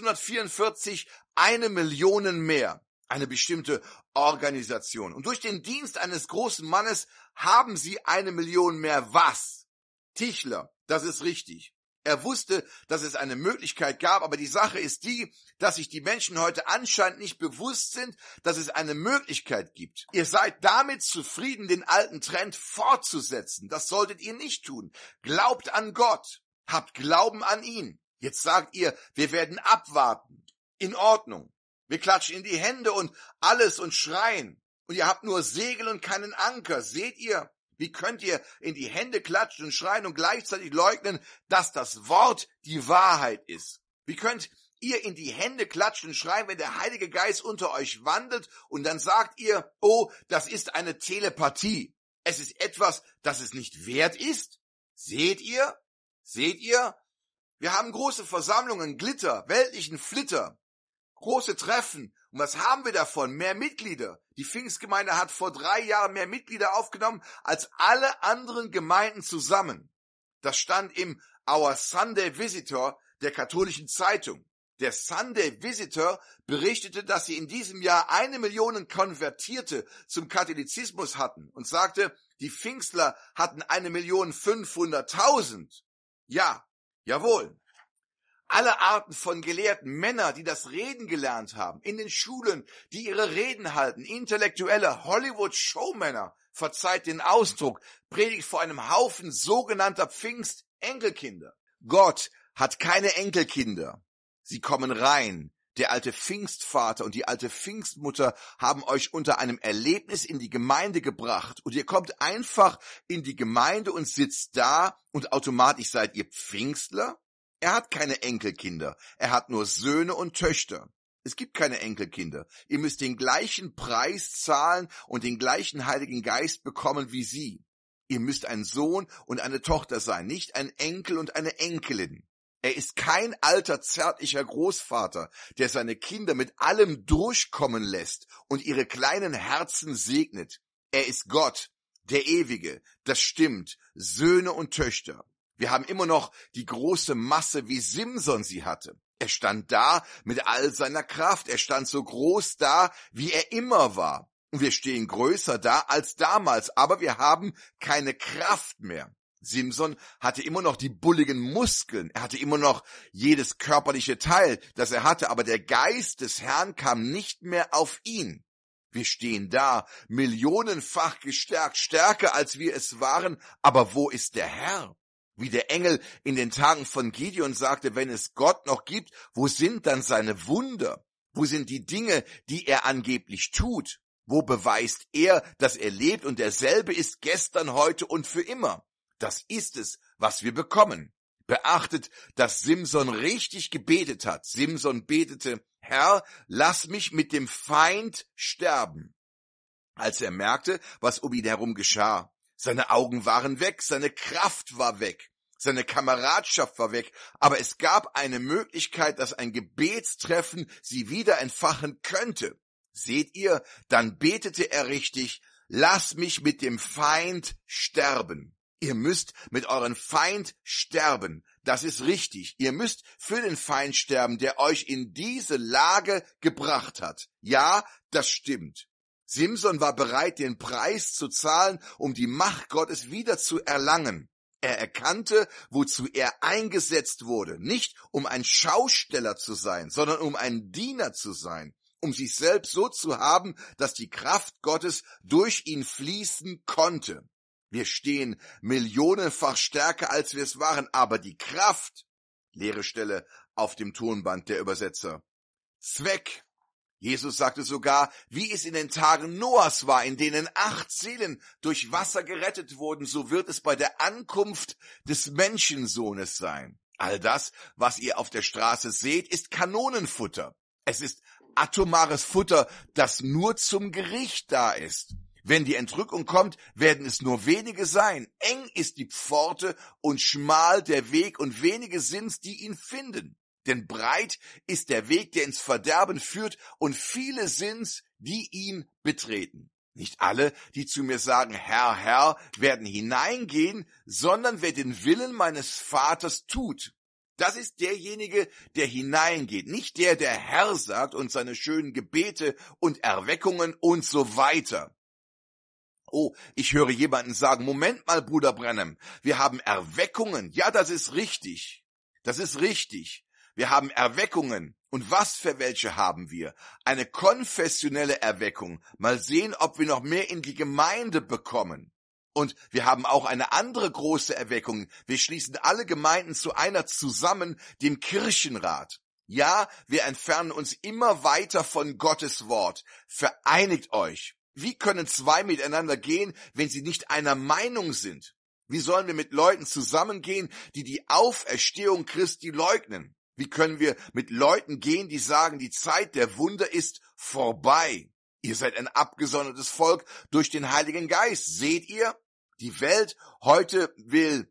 1944, 1 Million mehr. Eine bestimmte Organisation. Und durch den Dienst eines großen Mannes haben sie 1 Million mehr was? Tischler, das ist richtig. Er wusste, dass es eine Möglichkeit gab, aber die Sache ist die, dass sich die Menschen heute anscheinend nicht bewusst sind, dass es eine Möglichkeit gibt. Ihr seid damit zufrieden, den alten Trend fortzusetzen. Das solltet ihr nicht tun. Glaubt an Gott. Habt Glauben an ihn. Jetzt sagt ihr, wir werden abwarten. In Ordnung. Wir klatschen in die Hände und alles und schreien. Und ihr habt nur Segel und keinen Anker. Seht ihr? Wie könnt ihr in die Hände klatschen und schreien und gleichzeitig leugnen, dass das Wort die Wahrheit ist? Wie könnt ihr in die Hände klatschen und schreien, wenn der Heilige Geist unter euch wandelt und dann sagt ihr, oh, das ist eine Telepathie. Es ist etwas, das es nicht wert ist? Seht ihr? Seht ihr? Wir haben große Versammlungen, Glitter, weltlichen Flitter, große Treffen. Und was haben wir davon? Mehr Mitglieder. Die Pfingstgemeinde hat vor 3 Jahren mehr Mitglieder aufgenommen als alle anderen Gemeinden zusammen. Das stand im Our Sunday Visitor der katholischen Zeitung. Der Sunday Visitor berichtete, dass sie in diesem Jahr 1 Million Konvertierte zum Katholizismus hatten und sagte, die Pfingstler hatten 1.500.000. Ja, jawohl. Alle Arten von Gelehrten, Männer, die das Reden gelernt haben, in den Schulen, die ihre Reden halten, intellektuelle Hollywood-Showmänner, verzeiht den Ausdruck, predigt vor einem Haufen sogenannter Pfingst-Enkelkinder. Gott hat keine Enkelkinder. Sie kommen rein. Der alte Pfingstvater und die alte Pfingstmutter haben euch unter einem Erlebnis in die Gemeinde gebracht und ihr kommt einfach in die Gemeinde und sitzt da und automatisch seid ihr Pfingstler? Er hat keine Enkelkinder, er hat nur Söhne und Töchter. Es gibt keine Enkelkinder. Ihr müsst den gleichen Preis zahlen und den gleichen Heiligen Geist bekommen wie sie. Ihr müsst ein Sohn und eine Tochter sein, nicht ein Enkel und eine Enkelin. Er ist kein alter, zärtlicher Großvater, der seine Kinder mit allem durchkommen lässt und ihre kleinen Herzen segnet. Er ist Gott, der Ewige, das stimmt, Söhne und Töchter. Wir haben immer noch die große Masse, wie Simson sie hatte. Er stand da mit all seiner Kraft. Er stand so groß da, wie er immer war. Und wir stehen größer da als damals, aber wir haben keine Kraft mehr. Simson hatte immer noch die bulligen Muskeln. Er hatte immer noch jedes körperliche Teil, das er hatte, aber der Geist des Herrn kam nicht mehr auf ihn. Wir stehen da, millionenfach gestärkt, stärker als wir es waren, aber wo ist der Herr? Wie der Engel in den Tagen von Gideon sagte, wenn es Gott noch gibt, wo sind dann seine Wunder? Wo sind die Dinge, die er angeblich tut? Wo beweist er, dass er lebt und derselbe ist gestern, heute und für immer? Das ist es, was wir bekommen. Beachtet, dass Simson richtig gebetet hat. Simson betete: Herr, lass mich mit dem Feind sterben. Als er merkte, was um ihn herum geschah. Seine Augen waren weg, seine Kraft war weg, seine Kameradschaft war weg, aber es gab eine Möglichkeit, dass ein Gebetstreffen sie wieder entfachen könnte. Seht ihr, dann betete er richtig: Lass mich mit dem Feind sterben. Ihr müsst mit eurem Feind sterben. Das ist richtig. Ihr müsst für den Feind sterben, der euch in diese Lage gebracht hat. Ja, das stimmt. Simson war bereit, den Preis zu zahlen, um die Macht Gottes wieder zu erlangen. Er erkannte, wozu er eingesetzt wurde. Nicht um ein Schausteller zu sein, sondern um ein Diener zu sein. Um sich selbst so zu haben, dass die Kraft Gottes durch ihn fließen konnte. Wir stehen millionenfach stärker, als wir es waren, aber die Kraft, leere Stelle auf dem Tonband der Übersetzer. Zweck. Jesus sagte sogar, wie es in den Tagen Noahs war, in denen 8 Seelen durch Wasser gerettet wurden, so wird es bei der Ankunft des Menschensohnes sein. All das, was ihr auf der Straße seht, ist Kanonenfutter. Es ist atomares Futter, das nur zum Gericht da ist. Wenn die Entrückung kommt, werden es nur wenige sein. Eng ist die Pforte und schmal der Weg und wenige sind's, die ihn finden. Denn breit ist der Weg, der ins Verderben führt, und viele sind's, die ihn betreten. Nicht alle, die zu mir sagen, Herr, Herr, werden hineingehen, sondern wer den Willen meines Vaters tut. Das ist derjenige, der hineingeht, nicht der, der Herr sagt und seine schönen Gebete und Erweckungen und so weiter. Oh, ich höre jemanden sagen, Moment mal, Bruder Branham, wir haben Erweckungen. Ja, das ist richtig. Das ist richtig. Wir haben Erweckungen. Und was für welche haben wir? Eine konfessionelle Erweckung. Mal sehen, ob wir noch mehr in die Gemeinde bekommen. Und wir haben auch eine andere große Erweckung. Wir schließen alle Gemeinden zu einer zusammen, dem Kirchenrat. Ja, wir entfernen uns immer weiter von Gottes Wort. Vereinigt euch. Wie können 2 miteinander gehen, wenn sie nicht einer Meinung sind? Wie sollen wir mit Leuten zusammengehen, die die Auferstehung Christi leugnen? Wie können wir mit Leuten gehen, die sagen, die Zeit der Wunder ist vorbei? Ihr seid ein abgesondertes Volk durch den Heiligen Geist. Seht ihr? Die Welt heute will,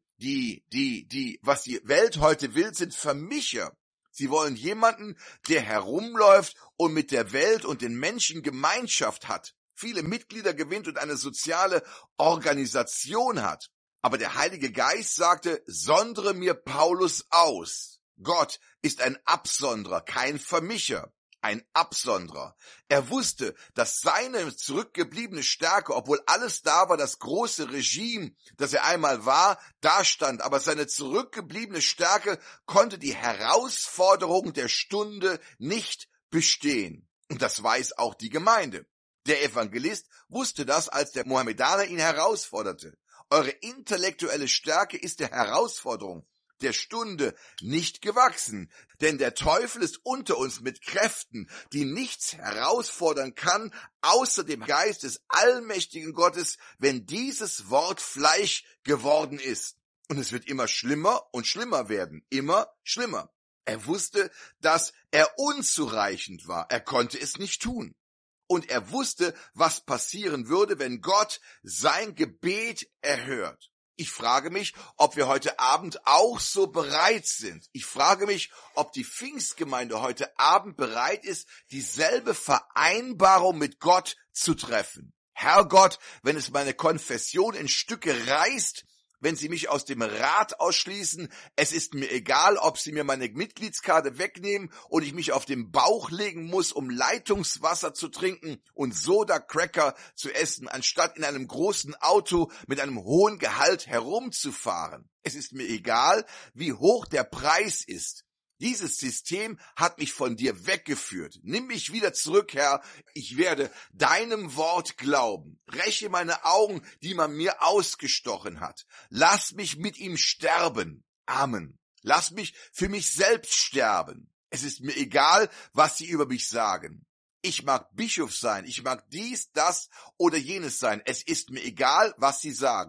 was die Welt heute will, sind Vermischer. Sie wollen jemanden, der herumläuft und mit der Welt und den Menschen Gemeinschaft hat, viele Mitglieder gewinnt und eine soziale Organisation hat. Aber der Heilige Geist sagte, sondere mir Paulus aus. Gott ist ein Absonderer, kein Vermischer, ein Absonderer. Er wusste, dass seine zurückgebliebene Stärke, obwohl alles da war, das große Regime, das er einmal war, da stand, aber seine zurückgebliebene Stärke konnte die Herausforderung der Stunde nicht bestehen. Und das weiß auch die Gemeinde. Der Evangelist wusste das, als der Mohammedaner ihn herausforderte. Eure intellektuelle Stärke ist der Herausforderung der Stunde nicht gewachsen, denn der Teufel ist unter uns mit Kräften, die nichts herausfordern kann, außer dem Geist des allmächtigen Gottes, wenn dieses Wort Fleisch geworden ist. Und es wird immer schlimmer und schlimmer werden, immer schlimmer. Er wusste, dass er unzureichend war, er konnte es nicht tun. Und er wusste, was passieren würde, wenn Gott sein Gebet erhört. Ich frage mich, ob wir heute Abend auch so bereit sind. Ich frage mich, ob die Pfingstgemeinde heute Abend bereit ist, dieselbe Vereinbarung mit Gott zu treffen. Herr Gott, wenn es meine Konfession in Stücke reißt, wenn Sie mich aus dem Rat ausschließen, es ist mir egal, ob Sie mir meine Mitgliedskarte wegnehmen und ich mich auf den Bauch legen muss, um Leitungswasser zu trinken und Soda-Cracker zu essen, anstatt in einem großen Auto mit einem hohen Gehalt herumzufahren. Es ist mir egal, wie hoch der Preis ist. Dieses System hat mich von dir weggeführt. Nimm mich wieder zurück, Herr. Ich werde deinem Wort glauben. Räche meine Augen, die man mir ausgestochen hat. Lass mich mit ihm sterben. Amen. Lass mich für mich selbst sterben. Es ist mir egal, was sie über mich sagen. Ich mag Bischof sein, ich mag dies, das oder jenes sein. Es ist mir egal, was sie sagen.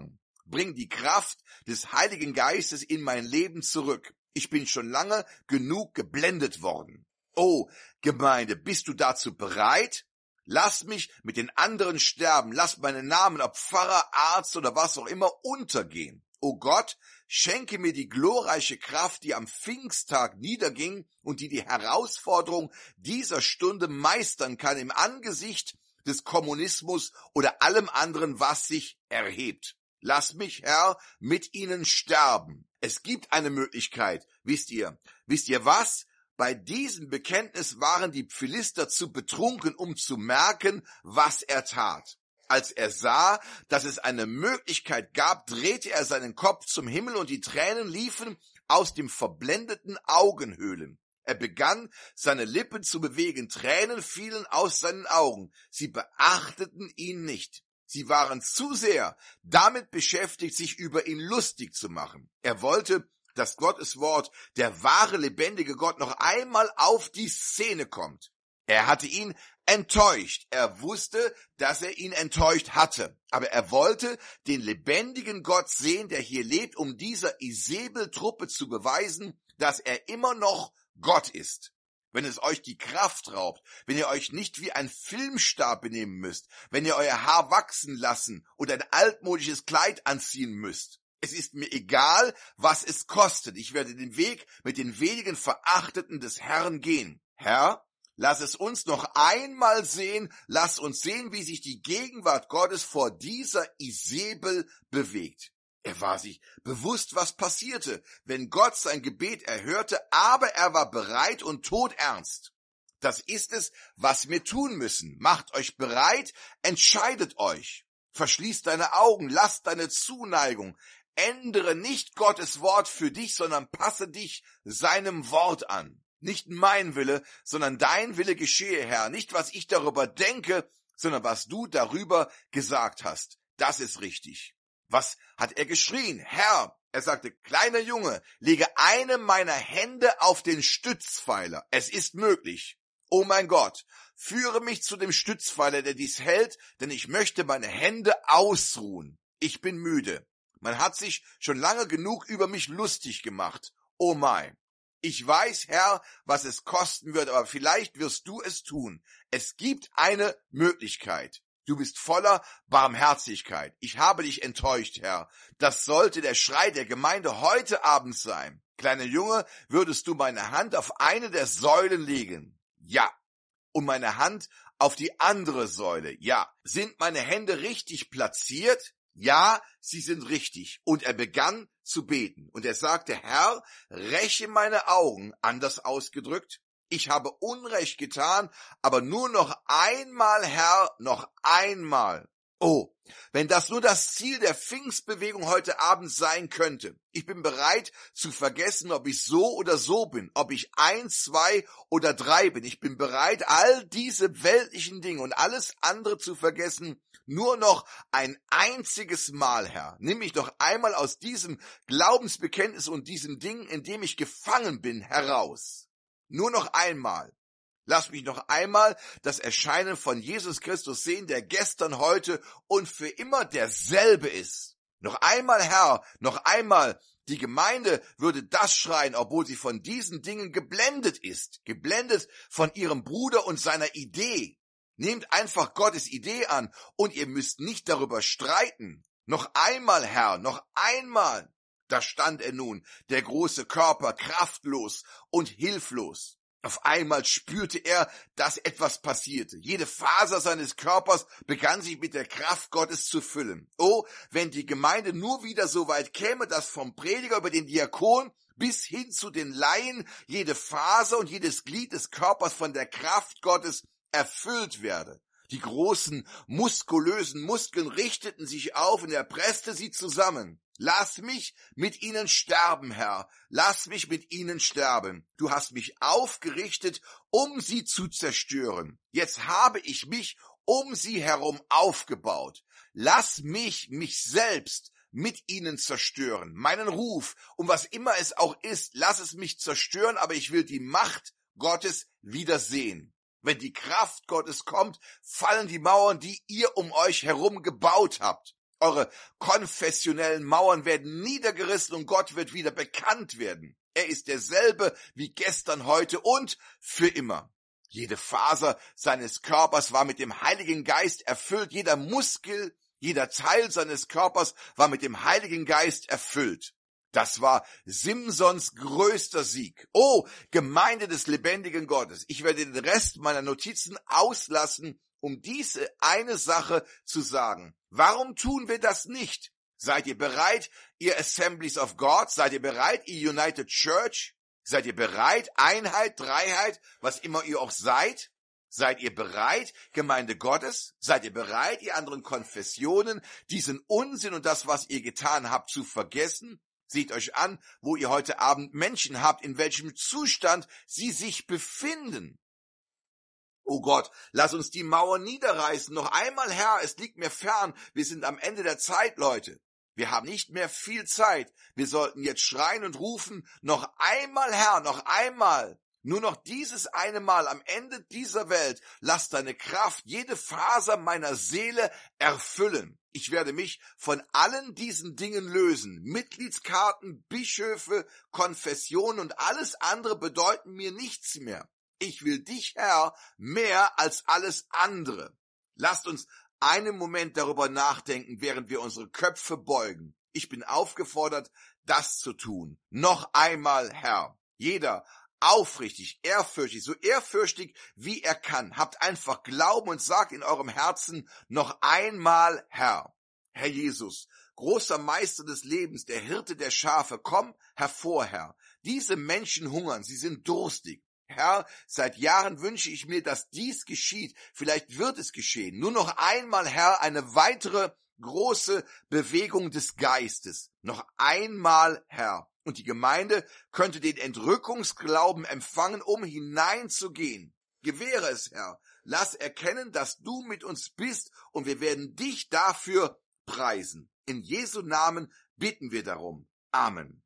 Bring die Kraft des Heiligen Geistes in mein Leben zurück. Ich bin schon lange genug geblendet worden. Oh, Gemeinde, bist du dazu bereit? Lass mich mit den anderen sterben. Lass meinen Namen, ob Pfarrer, Arzt oder was auch immer, untergehen. O Gott, schenke mir die glorreiche Kraft, die am Pfingsttag niederging und die Herausforderung dieser Stunde meistern kann im Angesicht des Kommunismus oder allem anderen, was sich erhebt. Lass mich, Herr, mit ihnen sterben. Es gibt eine Möglichkeit, wisst ihr was? Bei diesem Bekenntnis waren die Philister zu betrunken, um zu merken, was er tat. Als er sah, dass es eine Möglichkeit gab, drehte er seinen Kopf zum Himmel und die Tränen liefen aus den verblendeten Augenhöhlen. Er begann, seine Lippen zu bewegen, Tränen fielen aus seinen Augen. Sie beachteten ihn nicht. Sie waren zu sehr damit beschäftigt, sich über ihn lustig zu machen. Er wollte, dass Gottes Wort, der wahre, lebendige Gott, noch einmal auf die Szene kommt. Er hatte ihn enttäuscht. Er wusste, dass er ihn enttäuscht hatte. Aber er wollte den lebendigen Gott sehen, der hier lebt, um dieser Isabel-Truppe zu beweisen, dass er immer noch Gott ist. Wenn es euch die Kraft raubt, wenn ihr euch nicht wie ein Filmstar benehmen müsst, wenn ihr euer Haar wachsen lassen und ein altmodisches Kleid anziehen müsst. Es ist mir egal, was es kostet. Ich werde den Weg mit den wenigen Verachteten des Herrn gehen. Herr, lass es uns noch einmal sehen. Lass uns sehen, wie sich die Gegenwart Gottes vor dieser Isabel bewegt. Er war sich bewusst, was passierte, wenn Gott sein Gebet erhörte, aber er war bereit und todernst. Das ist es, was wir tun müssen. Macht euch bereit, entscheidet euch. Verschließ deine Augen, lass deine Zuneigung. Ändere nicht Gottes Wort für dich, sondern passe dich seinem Wort an. Nicht mein Wille, sondern dein Wille geschehe, Herr. Nicht, was ich darüber denke, sondern was du darüber gesagt hast. Das ist richtig. Was hat er geschrien? Herr, er sagte, kleiner Junge, lege eine meiner Hände auf den Stützpfeiler. Es ist möglich. Oh mein Gott, führe mich zu dem Stützpfeiler, der dies hält, denn ich möchte meine Hände ausruhen. Ich bin müde. Man hat sich schon lange genug über mich lustig gemacht. Oh mein. Ich weiß, Herr, was es kosten wird, aber vielleicht wirst du es tun. Es gibt eine Möglichkeit. Du bist voller Barmherzigkeit. Ich habe dich enttäuscht, Herr. Das sollte der Schrei der Gemeinde heute Abend sein. Kleiner Junge, würdest du meine Hand auf eine der Säulen legen? Ja. Und meine Hand auf die andere Säule? Ja. Sind meine Hände richtig platziert? Ja, sie sind richtig. Und er begann zu beten. Und er sagte, Herr, räche meine Augen, anders ausgedrückt. Ich habe Unrecht getan, aber nur noch einmal, Herr, noch einmal. Oh, wenn das nur das Ziel der Pfingstbewegung heute Abend sein könnte. Ich bin bereit zu vergessen, ob ich so oder so bin, ob ich 1, 2 oder 3 bin. Ich bin bereit, all diese weltlichen Dinge und alles andere zu vergessen. Nur noch ein einziges Mal, Herr. Nimm mich doch einmal aus diesem Glaubensbekenntnis und diesem Ding, in dem ich gefangen bin, heraus. Nur noch einmal. Lass mich noch einmal das Erscheinen von Jesus Christus sehen, der gestern, heute und für immer derselbe ist. Noch einmal, Herr, noch einmal. Die Gemeinde würde das schreien, obwohl sie von diesen Dingen geblendet ist. Geblendet von ihrem Bruder und seiner Idee. Nehmt einfach Gottes Idee an und ihr müsst nicht darüber streiten. Noch einmal, Herr, noch einmal. Da stand er nun, der große Körper, kraftlos und hilflos. Auf einmal spürte er, dass etwas passierte. Jede Faser seines Körpers begann sich mit der Kraft Gottes zu füllen. Oh, wenn die Gemeinde nur wieder so weit käme, dass vom Prediger über den Diakon bis hin zu den Laien jede Faser und jedes Glied des Körpers von der Kraft Gottes erfüllt werde. Die großen, muskulösen Muskeln richteten sich auf und er presste sie zusammen. Lass mich mit ihnen sterben, Herr. Lass mich mit ihnen sterben. Du hast mich aufgerichtet, um sie zu zerstören. Jetzt habe ich mich um sie herum aufgebaut. Lass mich selbst mit ihnen zerstören. Meinen Ruf und was immer es auch ist, lass es mich zerstören, aber ich will die Macht Gottes wiedersehen. Wenn die Kraft Gottes kommt, fallen die Mauern, die ihr um euch herum gebaut habt. Eure konfessionellen Mauern werden niedergerissen und Gott wird wieder bekannt werden. Er ist derselbe wie gestern, heute und für immer. Jede Faser seines Körpers war mit dem Heiligen Geist erfüllt. Jeder Muskel, jeder Teil seines Körpers war mit dem Heiligen Geist erfüllt. Das war Simsons größter Sieg. Oh, Gemeinde des lebendigen Gottes. Ich werde den Rest meiner Notizen auslassen, um diese eine Sache zu sagen. Warum tun wir das nicht? Seid ihr bereit, ihr Assemblies of God? Seid ihr bereit, ihr United Church? Seid ihr bereit, Einheit, Dreiheit, was immer ihr auch seid? Seid ihr bereit, Gemeinde Gottes? Seid ihr bereit, ihr anderen Konfessionen, diesen Unsinn und das, was ihr getan habt, zu vergessen? Seht euch an, wo ihr heute Abend Menschen habt, in welchem Zustand sie sich befinden. Oh Gott, lass uns die Mauer niederreißen. Noch einmal, Herr, es liegt mir fern. Wir sind am Ende der Zeit, Leute. Wir haben nicht mehr viel Zeit. Wir sollten jetzt schreien und rufen, noch einmal, Herr, noch einmal. Nur noch dieses eine Mal am Ende dieser Welt, lass deine Kraft jede Faser meiner Seele erfüllen. Ich werde mich von allen diesen Dingen lösen. Mitgliedskarten, Bischöfe, Konfessionen und alles andere bedeuten mir nichts mehr. Ich will dich, Herr, mehr als alles andere. Lasst uns einen Moment darüber nachdenken, während wir unsere Köpfe beugen. Ich bin aufgefordert, das zu tun. Noch einmal, Herr. Jeder aufrichtig, ehrfürchtig, so ehrfürchtig wie er kann. Habt einfach Glauben und sagt in eurem Herzen noch einmal, Herr. Herr Jesus, großer Meister des Lebens, der Hirte der Schafe, komm hervor, Herr. Diese Menschen hungern, sie sind durstig. Herr, seit Jahren wünsche ich mir, dass dies geschieht. Vielleicht wird es geschehen. Nur noch einmal, Herr, eine weitere große Bewegung des Geistes. Noch einmal, Herr. Und die Gemeinde könnte den Entrückungsglauben empfangen, um hineinzugehen. Gewähre es, Herr. Lass erkennen, dass du mit uns bist und wir werden dich dafür preisen. In Jesu Namen bitten wir darum. Amen.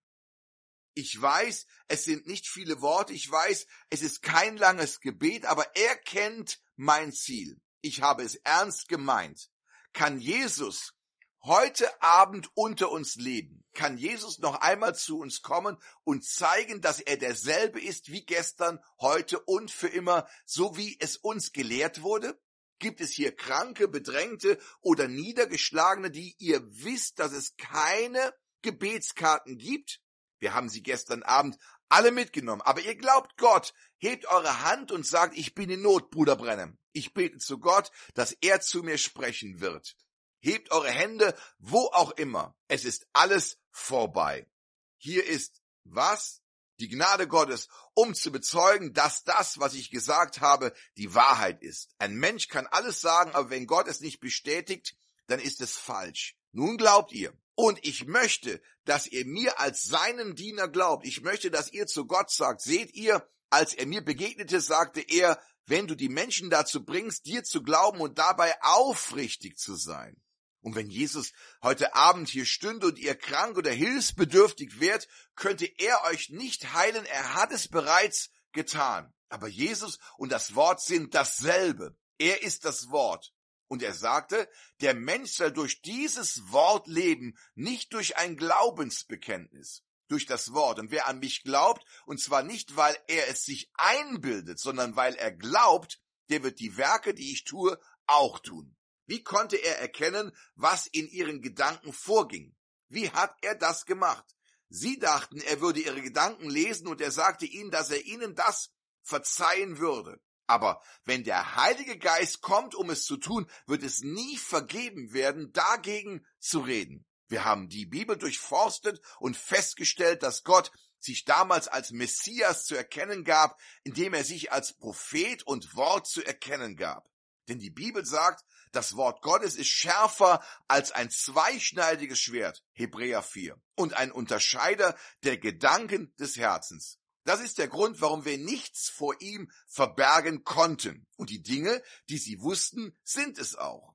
Ich weiß, es sind nicht viele Worte, ich weiß, es ist kein langes Gebet, aber er kennt mein Ziel. Ich habe es ernst gemeint. Kann Jesus heute Abend unter uns leben? Kann Jesus noch einmal zu uns kommen und zeigen, dass er derselbe ist wie gestern, heute und für immer, so wie es uns gelehrt wurde? Gibt es hier Kranke, Bedrängte oder Niedergeschlagene, die ihr wisst, dass es keine Gebetskarten gibt? Wir haben sie gestern Abend alle mitgenommen. Aber ihr glaubt Gott. Hebt eure Hand und sagt, ich bin in Not, Bruder Branham. Ich bete zu Gott, dass er zu mir sprechen wird. Hebt eure Hände, wo auch immer. Es ist alles vorbei. Hier ist was? Die Gnade Gottes, um zu bezeugen, dass das, was ich gesagt habe, die Wahrheit ist. Ein Mensch kann alles sagen, aber wenn Gott es nicht bestätigt, dann ist es falsch. Nun glaubt ihr. Und ich möchte, dass ihr mir als seinen Diener glaubt. Ich möchte, dass ihr zu Gott sagt, seht ihr, als er mir begegnete, sagte er, wenn du die Menschen dazu bringst, dir zu glauben und dabei aufrichtig zu sein. Und wenn Jesus heute Abend hier stünde und ihr krank oder hilfsbedürftig wärt, könnte er euch nicht heilen. Er hat es bereits getan. Aber Jesus und das Wort sind dasselbe. Er ist das Wort. Und er sagte, der Mensch soll durch dieses Wort leben, nicht durch ein Glaubensbekenntnis, durch das Wort. Und wer an mich glaubt, und zwar nicht, weil er es sich einbildet, sondern weil er glaubt, der wird die Werke, die ich tue, auch tun. Wie konnte er erkennen, was in ihren Gedanken vorging? Wie hat er das gemacht? Sie dachten, er würde ihre Gedanken lesen und er sagte ihnen, dass er ihnen das verzeihen würde. Aber wenn der Heilige Geist kommt, um es zu tun, wird es nie vergeben werden, dagegen zu reden. Wir haben die Bibel durchforstet und festgestellt, dass Gott sich damals als Messias zu erkennen gab, indem er sich als Prophet und Wort zu erkennen gab. Denn die Bibel sagt, das Wort Gottes ist schärfer als ein zweischneidiges Schwert, Hebräer 4, und ein Unterscheider der Gedanken des Herzens. Das ist der Grund, warum wir nichts vor ihm verbergen konnten. Und die Dinge, die sie wussten, sind es auch.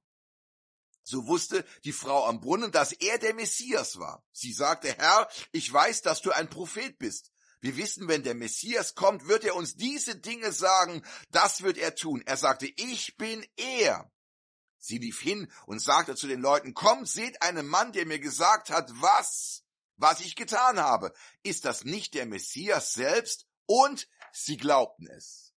So wusste die Frau am Brunnen, dass er der Messias war. Sie sagte, Herr, ich weiß, dass du ein Prophet bist. Wir wissen, wenn der Messias kommt, wird er uns diese Dinge sagen. Das wird er tun. Er sagte, ich bin er. Sie lief hin und sagte zu den Leuten, kommt, seht einen Mann, der mir gesagt hat, was ich getan habe. Ist das nicht der Messias selbst? Und sie glaubten es.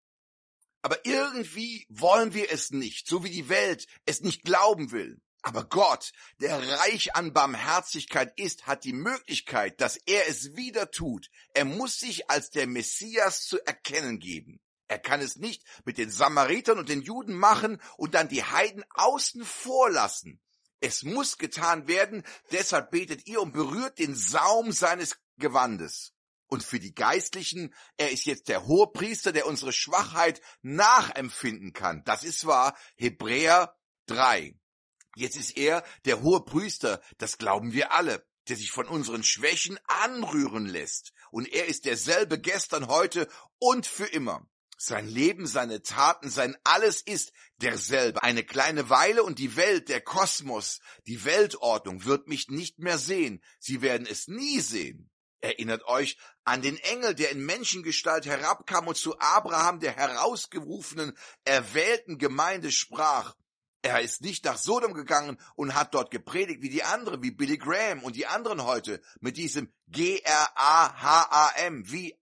Aber irgendwie wollen wir es nicht, so wie die Welt es nicht glauben will. Aber Gott, der reich an Barmherzigkeit ist, hat die Möglichkeit, dass er es wieder tut. Er muss sich als der Messias zu erkennen geben. Er kann es nicht mit den Samaritern und den Juden machen und dann die Heiden außen vor lassen. Es muss getan werden, deshalb betet ihr und berührt den Saum seines Gewandes. Und für die Geistlichen, er ist jetzt der Hohepriester, der unsere Schwachheit nachempfinden kann. Das ist wahr, Hebräer 3. Jetzt ist er der Hohepriester, das glauben wir alle, der sich von unseren Schwächen anrühren lässt. Und er ist derselbe gestern, heute und für immer. Sein Leben, seine Taten, sein Alles ist derselbe. Eine kleine Weile und die Welt, der Kosmos, die Weltordnung wird mich nicht mehr sehen. Sie werden es nie sehen. Erinnert euch an den Engel, der in Menschengestalt herabkam und zu Abraham, der herausgerufenen, erwählten Gemeinde sprach. Er ist nicht nach Sodom gegangen und hat dort gepredigt wie die anderen, wie Billy Graham und die anderen heute, mit diesem G-R-A-H-A-M, wie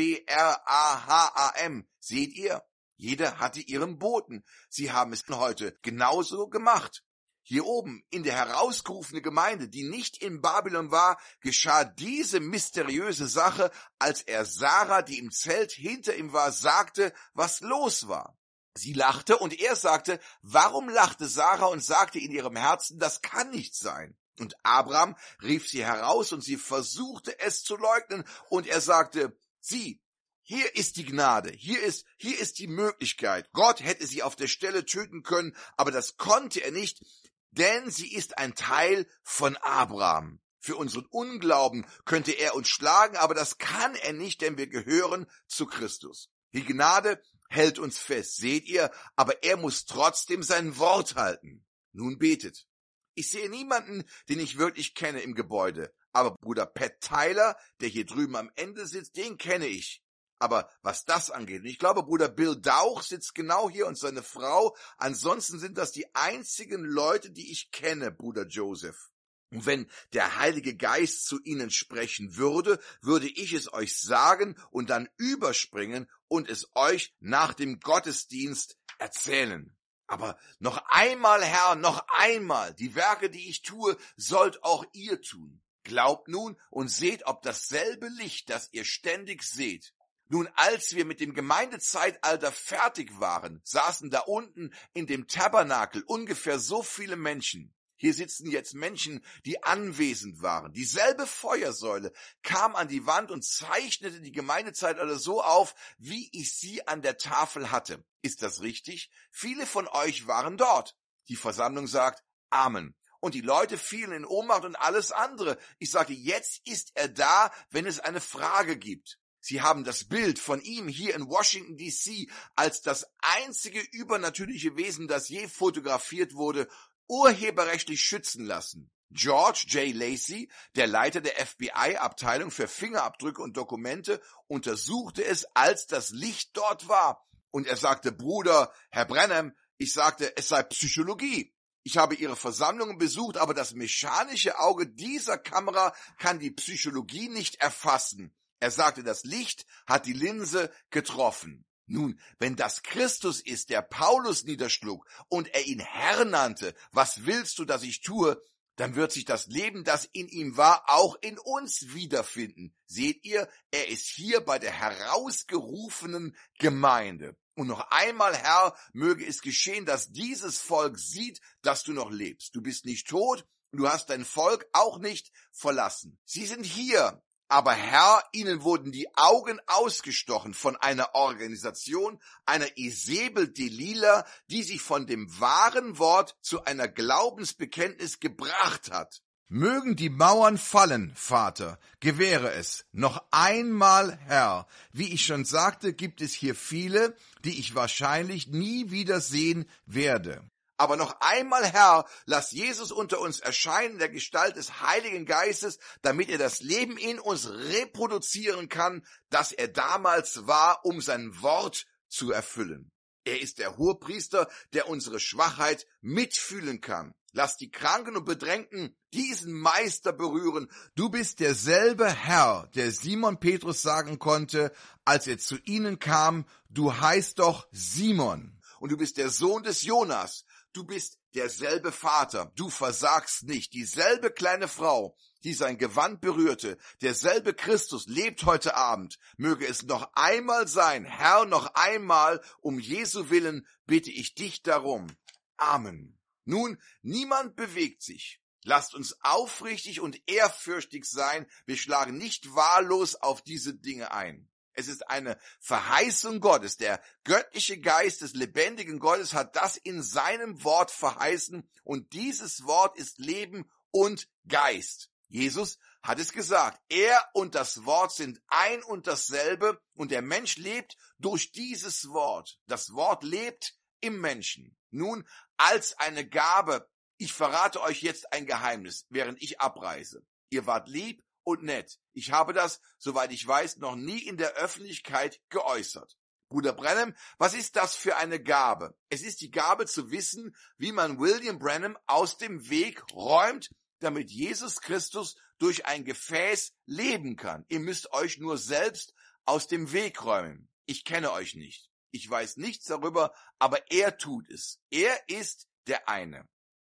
A-B-R-A-H-A-M. Seht ihr? Jeder hatte ihren Boten. Sie haben es heute genauso gemacht. Hier oben in der herausgerufene Gemeinde, die nicht in Babylon war, geschah diese mysteriöse Sache, als er Sarah, die im Zelt hinter ihm war, sagte, was los war. Sie lachte und er sagte, warum lachte Sarah und sagte in ihrem Herzen, das kann nicht sein. Und Abraham rief sie heraus und sie versuchte es zu leugnen und er sagte, sieh, hier ist die Gnade, hier ist die Möglichkeit. Gott hätte sie auf der Stelle töten können, aber das konnte er nicht, denn sie ist ein Teil von Abraham. Für unseren Unglauben könnte er uns schlagen, aber das kann er nicht, denn wir gehören zu Christus. Die Gnade hält uns fest, seht ihr, aber er muss trotzdem sein Wort halten. Nun betet. Ich sehe niemanden, den ich wirklich kenne im Gebäude, aber Bruder Pat Tyler, der hier drüben am Ende sitzt, den kenne ich. Aber was das angeht, und ich glaube, Bruder Bill Dauch sitzt genau hier und seine Frau, ansonsten sind das die einzigen Leute, die ich kenne, Bruder Joseph. Und wenn der Heilige Geist zu ihnen sprechen würde, würde ich es euch sagen und dann überspringen und es euch nach dem Gottesdienst erzählen. Aber noch einmal, Herr, noch einmal, die Werke, die ich tue, sollt auch ihr tun. Glaubt nun und seht, ob dasselbe Licht, das ihr ständig seht. Nun, als wir mit dem Gemeindezeitalter fertig waren, saßen da unten in dem Tabernakel ungefähr so viele Menschen. Hier sitzen jetzt Menschen, die anwesend waren. Dieselbe Feuersäule kam an die Wand und zeichnete die Gemeindezeitalter so auf, wie ich sie an der Tafel hatte. Ist das richtig? Viele von euch waren dort. Die Versammlung sagt Amen. Und die Leute fielen in Ohnmacht und alles andere. Ich sage, jetzt ist er da, wenn es eine Frage gibt. Sie haben das Bild von ihm hier in Washington, D.C. als das einzige übernatürliche Wesen, das je fotografiert wurde, urheberrechtlich schützen lassen. George J. Lacey, der Leiter der FBI-Abteilung für Fingerabdrücke und Dokumente, untersuchte es, als das Licht dort war. Und er sagte, Bruder, Herr Branham, ich sagte, es sei Psychologie. Ich habe Ihre Versammlungen besucht, aber das mechanische Auge dieser Kamera kann die Psychologie nicht erfassen. Er sagte, das Licht hat die Linse getroffen. Nun, wenn das Christus ist, der Paulus niederschlug und er ihn Herr nannte, was willst du, dass ich tue? Dann wird sich das Leben, das in ihm war, auch in uns wiederfinden. Seht ihr, er ist hier bei der herausgerufenen Gemeinde. Und noch einmal, Herr, möge es geschehen, dass dieses Volk sieht, dass du noch lebst. Du bist nicht tot und du hast dein Volk auch nicht verlassen. Sie sind hier. Aber Herr, ihnen wurden die Augen ausgestochen von einer Organisation, einer Isabel Delila, die sie von dem wahren Wort zu einer Glaubensbekenntnis gebracht hat. Mögen die Mauern fallen, Vater, gewähre es. Noch einmal, Herr. Wie ich schon sagte, gibt es hier viele, die ich wahrscheinlich nie wieder sehen werde. Aber noch einmal, Herr, lass Jesus unter uns erscheinen in der Gestalt des Heiligen Geistes, damit er das Leben in uns reproduzieren kann, das er damals war, um sein Wort zu erfüllen. Er ist der Hohepriester, der unsere Schwachheit mitfühlen kann. Lass die Kranken und Bedrängten diesen Meister berühren. Du bist derselbe Herr, der Simon Petrus sagen konnte, als er zu ihnen kam, du heißt doch Simon. Und du bist der Sohn des Jonas. Du bist derselbe Vater. Du versagst nicht. Dieselbe kleine Frau, die sein Gewand berührte, derselbe Christus lebt heute Abend. Möge es noch einmal sein, Herr, noch einmal, um Jesu willen bitte ich dich darum. Amen. Nun, niemand bewegt sich. Lasst uns aufrichtig und ehrfürchtig sein. Wir schlagen nicht wahllos auf diese Dinge ein. Es ist eine Verheißung Gottes. Der göttliche Geist des lebendigen Gottes hat das in seinem Wort verheißen und dieses Wort ist Leben und Geist. Jesus hat es gesagt. Er und das Wort sind ein und dasselbe und der Mensch lebt durch dieses Wort. Das Wort lebt im Menschen. Nun, als eine Gabe, ich verrate euch jetzt ein Geheimnis, während ich abreise. Ihr wart lieb und nett. Ich habe das, soweit ich weiß, noch nie in der Öffentlichkeit geäußert. Bruder Branham, was ist das für eine Gabe? Es ist die Gabe zu wissen, wie man William Branham aus dem Weg räumt, damit Jesus Christus durch ein Gefäß leben kann. Ihr müsst euch nur selbst aus dem Weg räumen. Ich kenne euch nicht. Ich weiß nichts darüber, aber er tut es. Er ist der eine.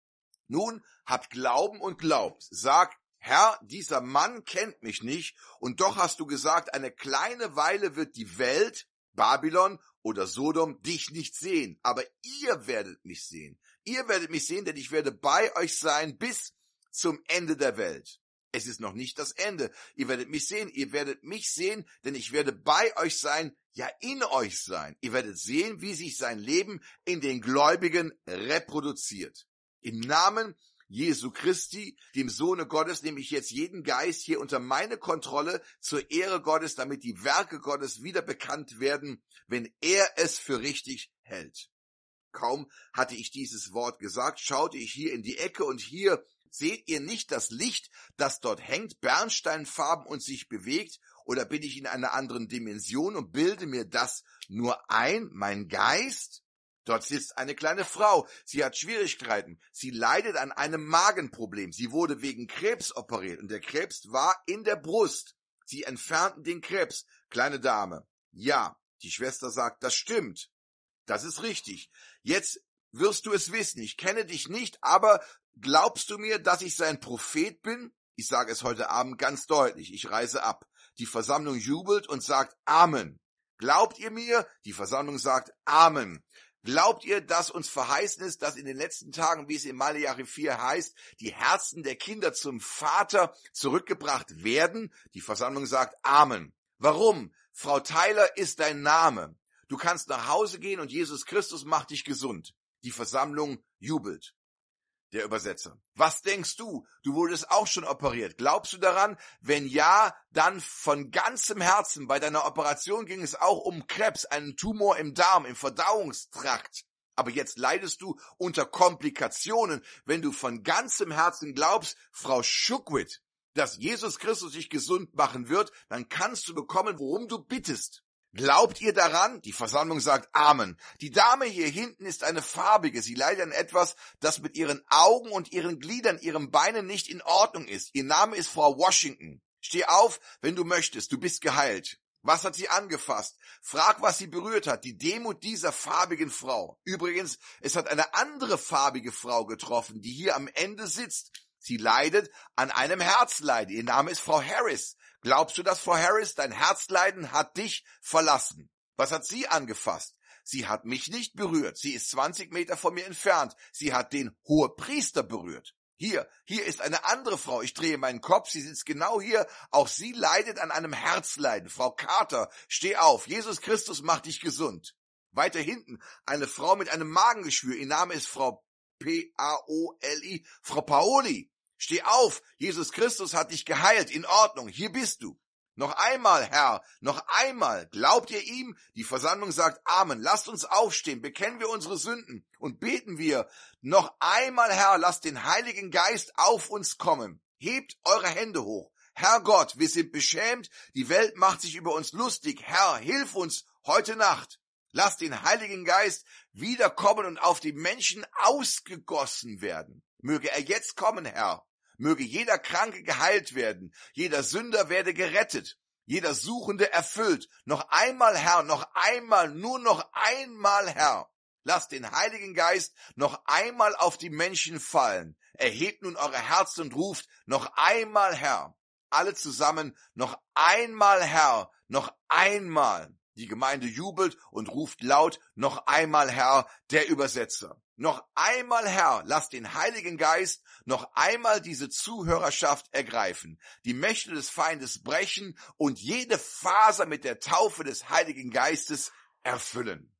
Nun, habt Glauben und glaubt. Sagt, Herr, dieser Mann kennt mich nicht und doch hast du gesagt, eine kleine Weile wird die Welt, Babylon oder Sodom, dich nicht sehen. Aber ihr werdet mich sehen. Ihr werdet mich sehen, denn ich werde bei euch sein bis zum Ende der Welt. Es ist noch nicht das Ende. Ihr werdet mich sehen, denn ich werde bei euch sein, ja in euch sein. Ihr werdet sehen, wie sich sein Leben in den Gläubigen reproduziert. Im Namen Jesu Christi, dem Sohne Gottes, nehme ich jetzt jeden Geist hier unter meine Kontrolle zur Ehre Gottes, damit die Werke Gottes wieder bekannt werden, wenn er es für richtig hält. Kaum hatte ich dieses Wort gesagt, schaute ich hier in die Ecke und hier seht ihr nicht das Licht, das dort hängt, bernsteinfarben und sich bewegt? Oder bin ich in einer anderen Dimension und bilde mir das nur ein, mein Geist? Dort sitzt eine kleine Frau. Sie hat Schwierigkeiten. Sie leidet an einem Magenproblem. Sie wurde wegen Krebs operiert und der Krebs war in der Brust. Sie entfernten den Krebs. Kleine Dame. Ja, die Schwester sagt, das stimmt. Das ist richtig. Jetzt wirst du es wissen. Ich kenne dich nicht, aber glaubst du mir, dass ich sein Prophet bin? Ich sage es heute Abend ganz deutlich. Ich reise ab. Die Versammlung jubelt und sagt Amen. Glaubt ihr mir? Die Versammlung sagt Amen. Glaubt ihr, dass uns verheißen ist, dass in den letzten Tagen, wie es in Maleachi 4 heißt, die Herzen der Kinder zum Vater zurückgebracht werden? Die Versammlung sagt Amen. Warum? Frau Tyler ist dein Name. Du kannst nach Hause gehen und Jesus Christus macht dich gesund. Die Versammlung jubelt. Der Übersetzer. Was denkst du? Du wurdest auch schon operiert. Glaubst du daran? Wenn ja, dann von ganzem Herzen. Bei deiner Operation ging es auch um Krebs, einen Tumor im Darm, im Verdauungstrakt. Aber jetzt leidest du unter Komplikationen. Wenn du von ganzem Herzen glaubst, Frau Schukwit, dass Jesus Christus dich gesund machen wird, dann kannst du bekommen, worum du bittest. Glaubt ihr daran? Die Versammlung sagt Amen. Die Dame hier hinten ist eine farbige. Sie leidet an etwas, das mit ihren Augen und ihren Gliedern, ihren Beinen nicht in Ordnung ist. Ihr Name ist Frau Washington. Steh auf, wenn du möchtest. Du bist geheilt. Was hat sie angefasst? Frag, was sie berührt hat. Die Demut dieser farbigen Frau. Übrigens, es hat eine andere farbige Frau getroffen, die hier am Ende sitzt. Sie leidet an einem Herzleiden. Ihr Name ist Frau Harris. Glaubst du das, Frau Harris? Dein Herzleiden hat dich verlassen. Was hat sie angefasst? Sie hat mich nicht berührt. Sie ist 20 Meter von mir entfernt. Sie hat den Hohepriester berührt. Hier ist eine andere Frau. Ich drehe meinen Kopf. Sie sitzt genau hier. Auch sie leidet an einem Herzleiden. Frau Carter, steh auf. Jesus Christus macht dich gesund. Weiter hinten eine Frau mit einem Magengeschwür. Ihr Name ist Frau Paoli. Frau Paoli. Steh auf, Jesus Christus hat dich geheilt, in Ordnung, hier bist du. Noch einmal, Herr, noch einmal, glaubt ihr ihm? Die Versammlung sagt Amen, lasst uns aufstehen, bekennen wir unsere Sünden und beten wir. Noch einmal, Herr, lasst den Heiligen Geist auf uns kommen. Hebt eure Hände hoch. Herr Gott, wir sind beschämt, die Welt macht sich über uns lustig. Herr, hilf uns heute Nacht. Lass den Heiligen Geist wiederkommen und auf die Menschen ausgegossen werden. Möge er jetzt kommen, Herr. Möge jeder Kranke geheilt werden. Jeder Sünder werde gerettet. Jeder Suchende erfüllt. Noch einmal, Herr, noch einmal, nur noch einmal, Herr. Lasst den Heiligen Geist noch einmal auf die Menschen fallen. Erhebt nun eure Herzen und ruft noch einmal, Herr. Alle zusammen, noch einmal, Herr, noch einmal. Die Gemeinde jubelt und ruft laut, noch einmal, Herr, der Übersetzer. Noch einmal, Herr, lasst den Heiligen Geist noch einmal diese Zuhörerschaft ergreifen, die Mächte des Feindes brechen und jede Faser mit der Taufe des Heiligen Geistes erfüllen.